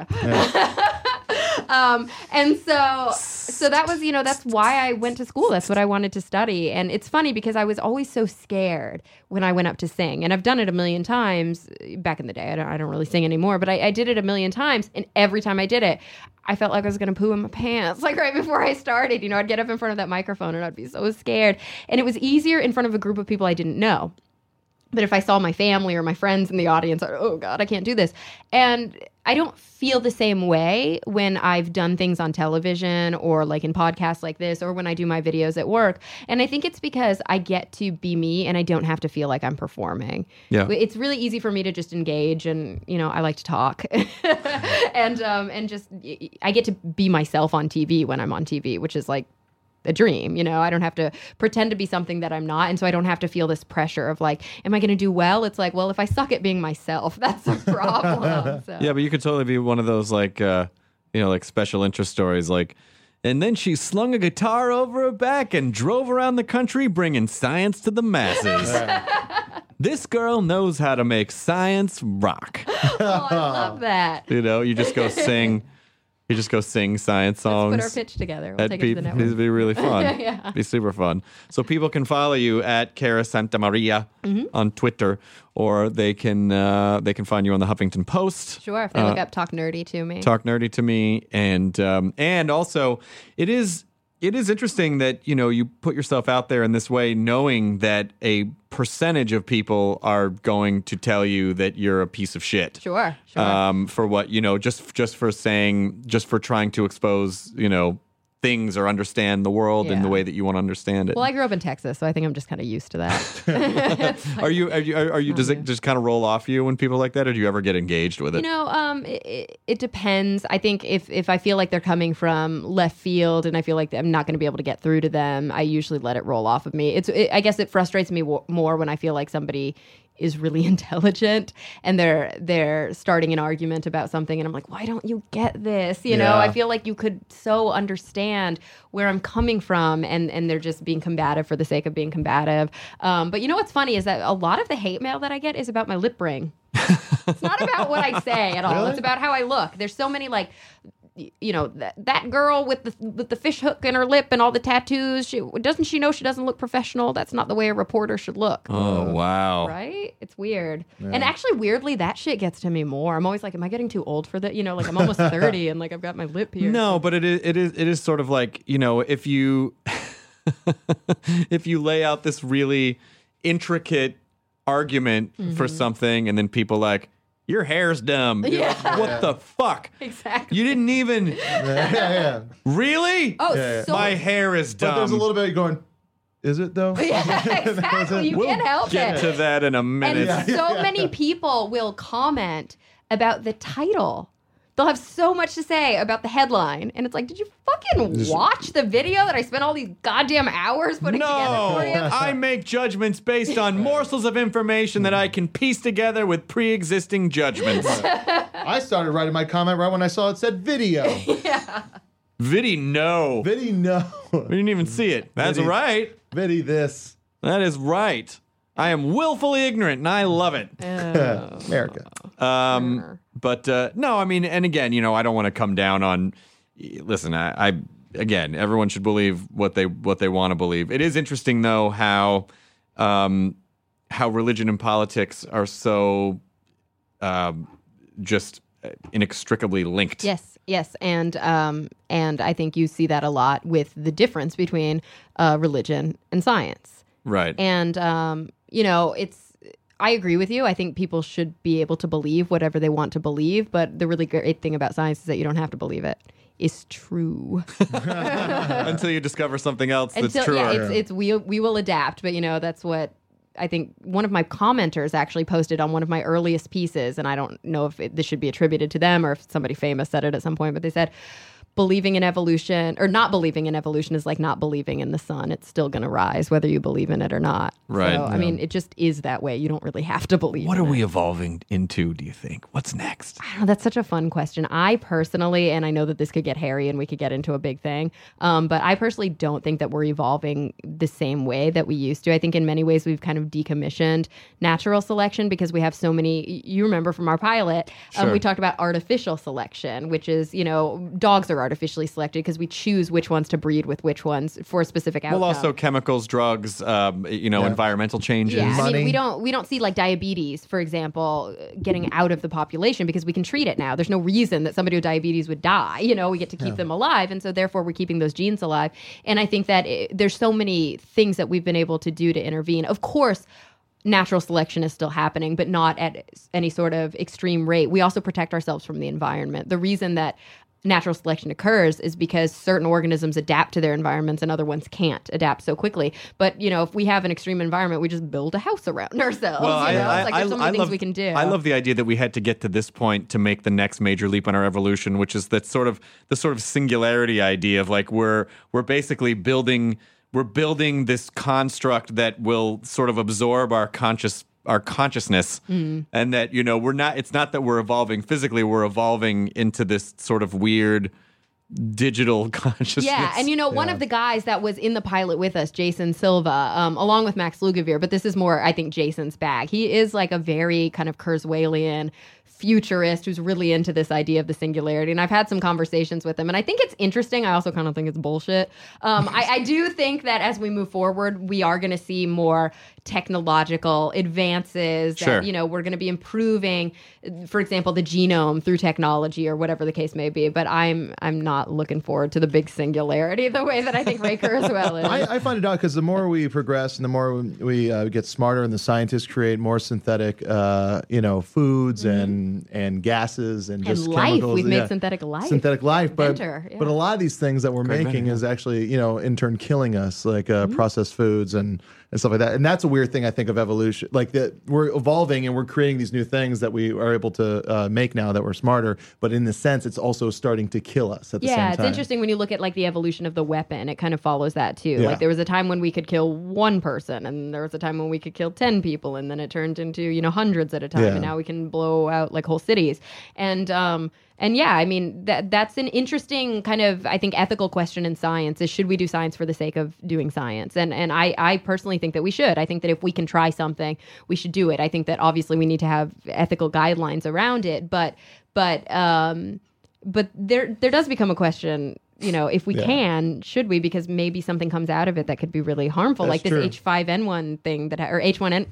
go. um, and so, so that was, you know, that's why I went to school. That's what I wanted to study. And it's funny because I was always so scared when I went up to sing. And I've done it a million times back in the day. I don't, I don't really sing anymore, but I, I did it a million times. And every time I did it, I felt like I was going to poo in my pants, like right before I started. You know, I'd get up in front of that microphone and I'd be so scared. And it was easier in front of a group of people I didn't know. But if I saw my family or my friends in the audience, I'd, oh God, I can't do this. And I don't feel the same way when I've done things on television or like in podcasts like this or when I do my videos at work. And I think it's because I get to be me and I don't have to feel like I'm performing. Yeah. It's really easy for me to just engage, and, you know, I like to talk. and um, and just, I get to be myself on T V when I'm on T V, which is like a dream. You know, I don't have to pretend to be something that I'm not. And so I don't have to feel this pressure of like, am I going to do well? It's like, well, if I suck at being myself, that's a problem. So. Yeah, but you could totally be one of those like, uh, you know, like special interest stories, like, and then she slung a guitar over her back and drove around the country bringing science to the masses. This girl knows how to make science rock. Oh, I love that. You know, you just go sing, you just go sing science songs. Let's put our pitch together. We'll That'd take it be, to the it'd network. be really fun. Yeah. Be super fun. So people can follow you at Cara Santa Maria Mm-hmm. on Twitter, or they can uh, they can find you on the Huffington Post. Sure. If they look up Talk Nerdy to me. Talk nerdy to me, and um, and also it is it is interesting that you know you put yourself out there in this way, knowing that a percentage of people are going to tell you that you're a piece of shit. Sure. Sure. Um, for what you know, just just for saying, just for trying to expose you know things or understand the world in the Yeah. way that you want to understand it. well, I grew up in Texas, so I think I'm just kind of used to that. are you are you are, are you? Does it just kind of roll off you when people like that, or do you ever get engaged with it? You know, um, it, it depends. I think if, if I feel like they're coming from left field and I feel like I'm not going to be able to get through to them, I usually let it roll off of me. It's it, I guess it frustrates me w- more when I feel like somebody is really intelligent and they're they're starting an argument about something and I'm like, why don't you get this? You know, Yeah. I feel like you could so understand where I'm coming from, and and they're just being combative for the sake of being combative. Um, but you know what's funny is that a lot of the hate mail that I get is about my lip ring. It's not about what I say at all. Really? It's about how I look. There's so many like, y- you know, that, that girl with the with the fish hook in her lip and all the tattoos. She doesn't she know she doesn't look professional? That's not the way a reporter should look. Oh wow! Right? It's weird. And actually, weirdly, that shit gets to me more. I'm always like, am I getting too old for that? You know, like I'm almost thirty and like I've got my lip here. No, but it is it is it is sort of like you know if you if you lay out this really intricate argument Mm-hmm. for something and then people like your hair's dumb. You're Yeah. like, what the fuck? Exactly. You didn't even yeah, yeah. really? Oh, Yeah, yeah. so My hair is dumb. But there's a little bit going, is it though? yeah, exactly. You We'll can't help get it. to that in a And minute. so many people will comment about the title. They'll have so much to say about the headline. And it's like, did you fucking watch the video that I spent all these goddamn hours putting No, together for you? I make judgments based on morsels of information that I can piece together with pre-existing judgments. I started writing my comment right when I saw it said video. Vidi, no. Vidi, no. We didn't even see it. That's Vidi. right. Vidi, this. That is right. I am willfully ignorant, and I love it. America. Um, but uh, no, I mean, and again, you know, I don't want to come down on. Listen, I, I again, everyone should believe what they what they want to believe. It is interesting, though, how um, how religion and politics are so um, just inextricably linked. Yes, yes, and um, and I think you see that a lot with the difference between uh, religion and science. Right. And um, you know, it's. I agree with you. I think people should be able to believe whatever they want to believe, but the really great thing about science is that you don't have to believe it. It's true. Until you discover something else that's Until, truer. yeah, it's it's we we will adapt, but you know that's what I think. One of my commenters actually posted on one of my earliest pieces, and I don't know if it, this should be attributed to them or if somebody famous said it at some point, but they said, believing in evolution or not believing in evolution is like not believing in the sun. It's still going to rise whether you believe in it or not. Right. So, I mean, it just is that way. You don't really have to believe What in are it. we evolving into, do you think? What's next? I don't know, that's such a fun question. I personally, and I know that this could get hairy and we could get into a big thing, um, but I personally don't think that we're evolving the same way that we used to. I think in many ways we've kind of decommissioned natural selection because we have so many. You remember from our pilot, um, Sure. we talked about artificial selection, which is, you know, dogs are artificially selected because we choose which ones to breed with which ones for a specific outcome. Well, also chemicals, drugs, um, you know, Yeah. environmental changes. Yeah, I Money. mean, we don't we don't see like diabetes, for example, getting out of the population because we can treat it now. There's no reason that somebody with diabetes would die. You know, we get to keep them alive, and so therefore we're keeping those genes alive. And I think that it, there's so many things that we've been able to do to intervene. Of course, natural selection is still happening, but not at any sort of extreme rate. We also protect ourselves from the environment. The reason that natural selection occurs is because certain organisms adapt to their environments and other ones can't adapt so quickly. But, you know, if we have an extreme environment, we just build a house around ourselves. Well, you I, know? I, It's like I, there's so many I things love, we can do. I love the idea that we had to get to this point to make the next major leap in our evolution, which is that sort of the sort of singularity idea of like we're we're basically building we're building this construct that will sort of absorb our conscious our consciousness, Mm. and that, you know, we're not. It's not that we're evolving physically; we're evolving into this sort of weird digital consciousness. Yeah, and you know, one of the guys that was in the pilot with us, Jason Silva, um, along with Max Lugavere, but this is more, I think, Jason's bag. He is like a very kind of Kurzweilian futurist who's really into this idea of the singularity. And I've had some conversations with him, and I think it's interesting. I also kind of think it's bullshit. Um, I, I do think that as we move forward, we are going to see more technological advances. Sure. That, you know, we're going to be improving, for example, the genome through technology or whatever the case may be. But I'm I'm not looking forward to the big singularity the way that I think Ray Kurzweil is. I, I find it odd because the more we progress and the more we uh, get smarter, and the scientists create more synthetic, uh, you know, foods and and gases and And just life. chemicals. We've made yeah. synthetic life. Synthetic life, but Inventor, yeah. but a lot of these things that we're making is actually, you know, in turn killing us, like uh, Mm-hmm. processed foods and and stuff like that. And that's a weird thing I think of evolution, like that we're evolving and we're creating these new things that we are able to uh, make now that we're smarter. But in the sense, it's also starting to kill us at the same Yeah, time. it's interesting when you look at like the evolution of the weapon. It kind of follows that too. Yeah. Like there was a time when we could kill one person, and there was a time when we could kill ten people, and then it turned into, you know, hundreds at a time, Yeah. and now we can blow out like whole cities. And um and yeah, I mean that that's an interesting kind of, I think, ethical question in science is, should we do science for the sake of doing science? And and I I personally think that we should. I think that if we can try something, we should do it. I think that obviously we need to have ethical guidelines around it, but but um but there there does become a question, you know, if we Yeah. can, should we? Because maybe something comes out of it that could be really harmful, That's like this true. H five N one thing that, ha- or H one N,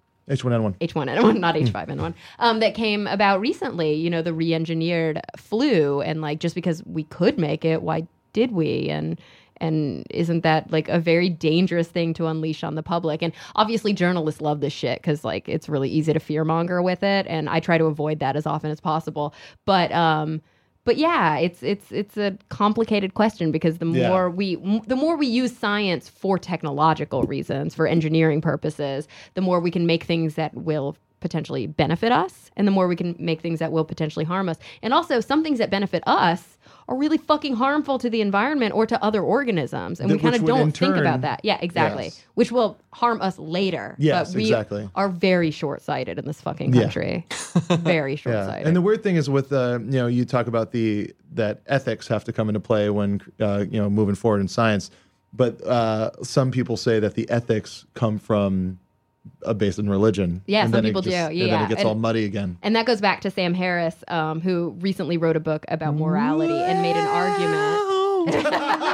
H one N one. H one N one, not H five N one, um, that came about recently. You know, the re-engineered flu, and like just because we could make it, why did we? And And isn't that like a very dangerous thing to unleash on the public? And obviously journalists love this shit because like it's really easy to fearmonger with it. And I try to avoid that as often as possible. But um, but yeah, it's it's it's a complicated question because the Yeah. more we m- the more we use science for technological reasons, for engineering purposes, the more we can make things that will potentially benefit us, and the more we can make things that will potentially harm us. And also, some things that benefit us are really fucking harmful to the environment or to other organisms, and That- we kind which of would in don't think turn- about that. Yeah, exactly. Yes. Which will harm us later. Yes, but we exactly. are very short-sighted in this fucking Yeah. country. Very Yeah. short-sighted. And the weird thing is with uh, you know, you talk about the that ethics have to come into play when uh, you know, moving forward in science, but uh, some people say that the ethics come from uh, based in religion. Yeah, and some then it people just- do. And Yeah, then it gets and- all muddy again. And that goes back to Sam Harris, um, who recently wrote a book about morality and made an argument.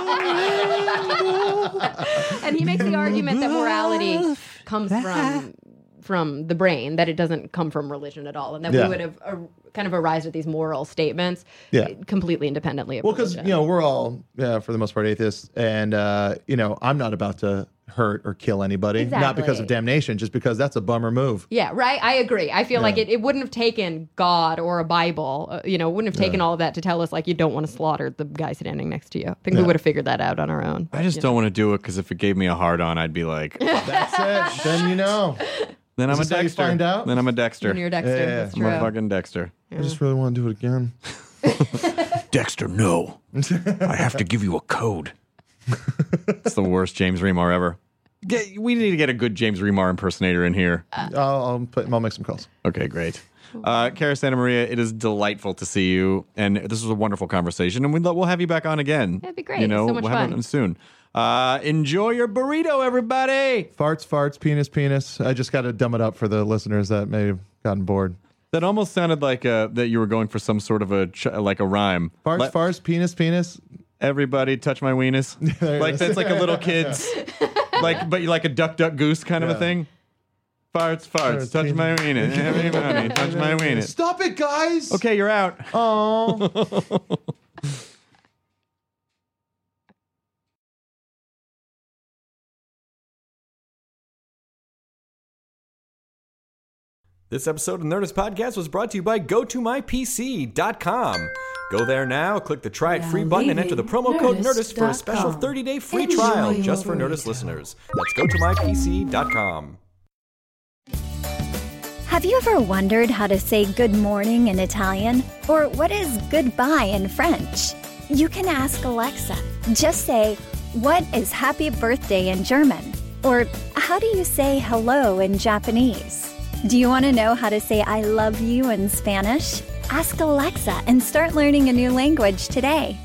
And he makes the argument that morality comes from from the brain, that it doesn't come from religion at all, and that Yeah. we would have uh, kind of arrived at these moral statements Yeah. completely independently of Well, because religion. you know we're all, yeah, for the most part, atheists, and uh, you know I'm not about to hurt or kill anybody, not because of Exactly. damnation, just because that's a bummer move. Yeah, right. I agree. I feel like Yeah. it, it wouldn't have taken God or a Bible, uh, you know, wouldn't have taken all of that to tell us like you don't want to slaughter the guy standing next to you. I think we Yeah. would have figured that out on our own. I just don't want to do it because if it gave me a hard on, I'd be like, That's it. Then you know. then I'm Is a this how you Dexter. find out? Then I'm a Dexter. When you're Dexter, Yeah, yeah, that's I'm true. a fucking Dexter. I just really want to do it again. Dexter, no. I have to give you a code. It's the worst James Remar ever. Get, we need to get a good James Remar impersonator in here. I'll, I'll put. I'll make some calls. Okay, great. Uh, Cara Santa Maria, it is delightful to see you, and this was a wonderful conversation, and we, we'll have you back on again. That'd be great. You know, So much we'll have fun. it soon. Uh, enjoy your burrito, everybody. Farts, farts, penis, penis. I just got to dumb it up for the listeners that may have gotten bored. That almost sounded like uh, that you were going for some sort of a ch- like a rhyme. Farts, Let farts, penis, penis. everybody touch my weenus. There it Like is. that's like a little kid's, like but you like a duck, duck, goose kind of a Yeah. thing. Farts, farts, Farts, touch penis. my weenus. Everybody touch my weenus. Stop it, guys. Okay, you're out. Oh. This episode of Nerdist Podcast was brought to you by go to my p c dot com. Go there now, click the Try It Free Now button, and enter the promo code leaving Nerdist for a special Nerdist dot com. thirty-day free Enjoy trial your just for burrito. Nerdist listeners. That's go to my p c dot com. Have you ever wondered how to say good morning in Italian? Or what is goodbye in French? You can ask Alexa. Just say, what is happy birthday in German? Or how do you say hello in Japanese? Do you want to know how to say I love you in Spanish? Ask Alexa and start learning a new language today.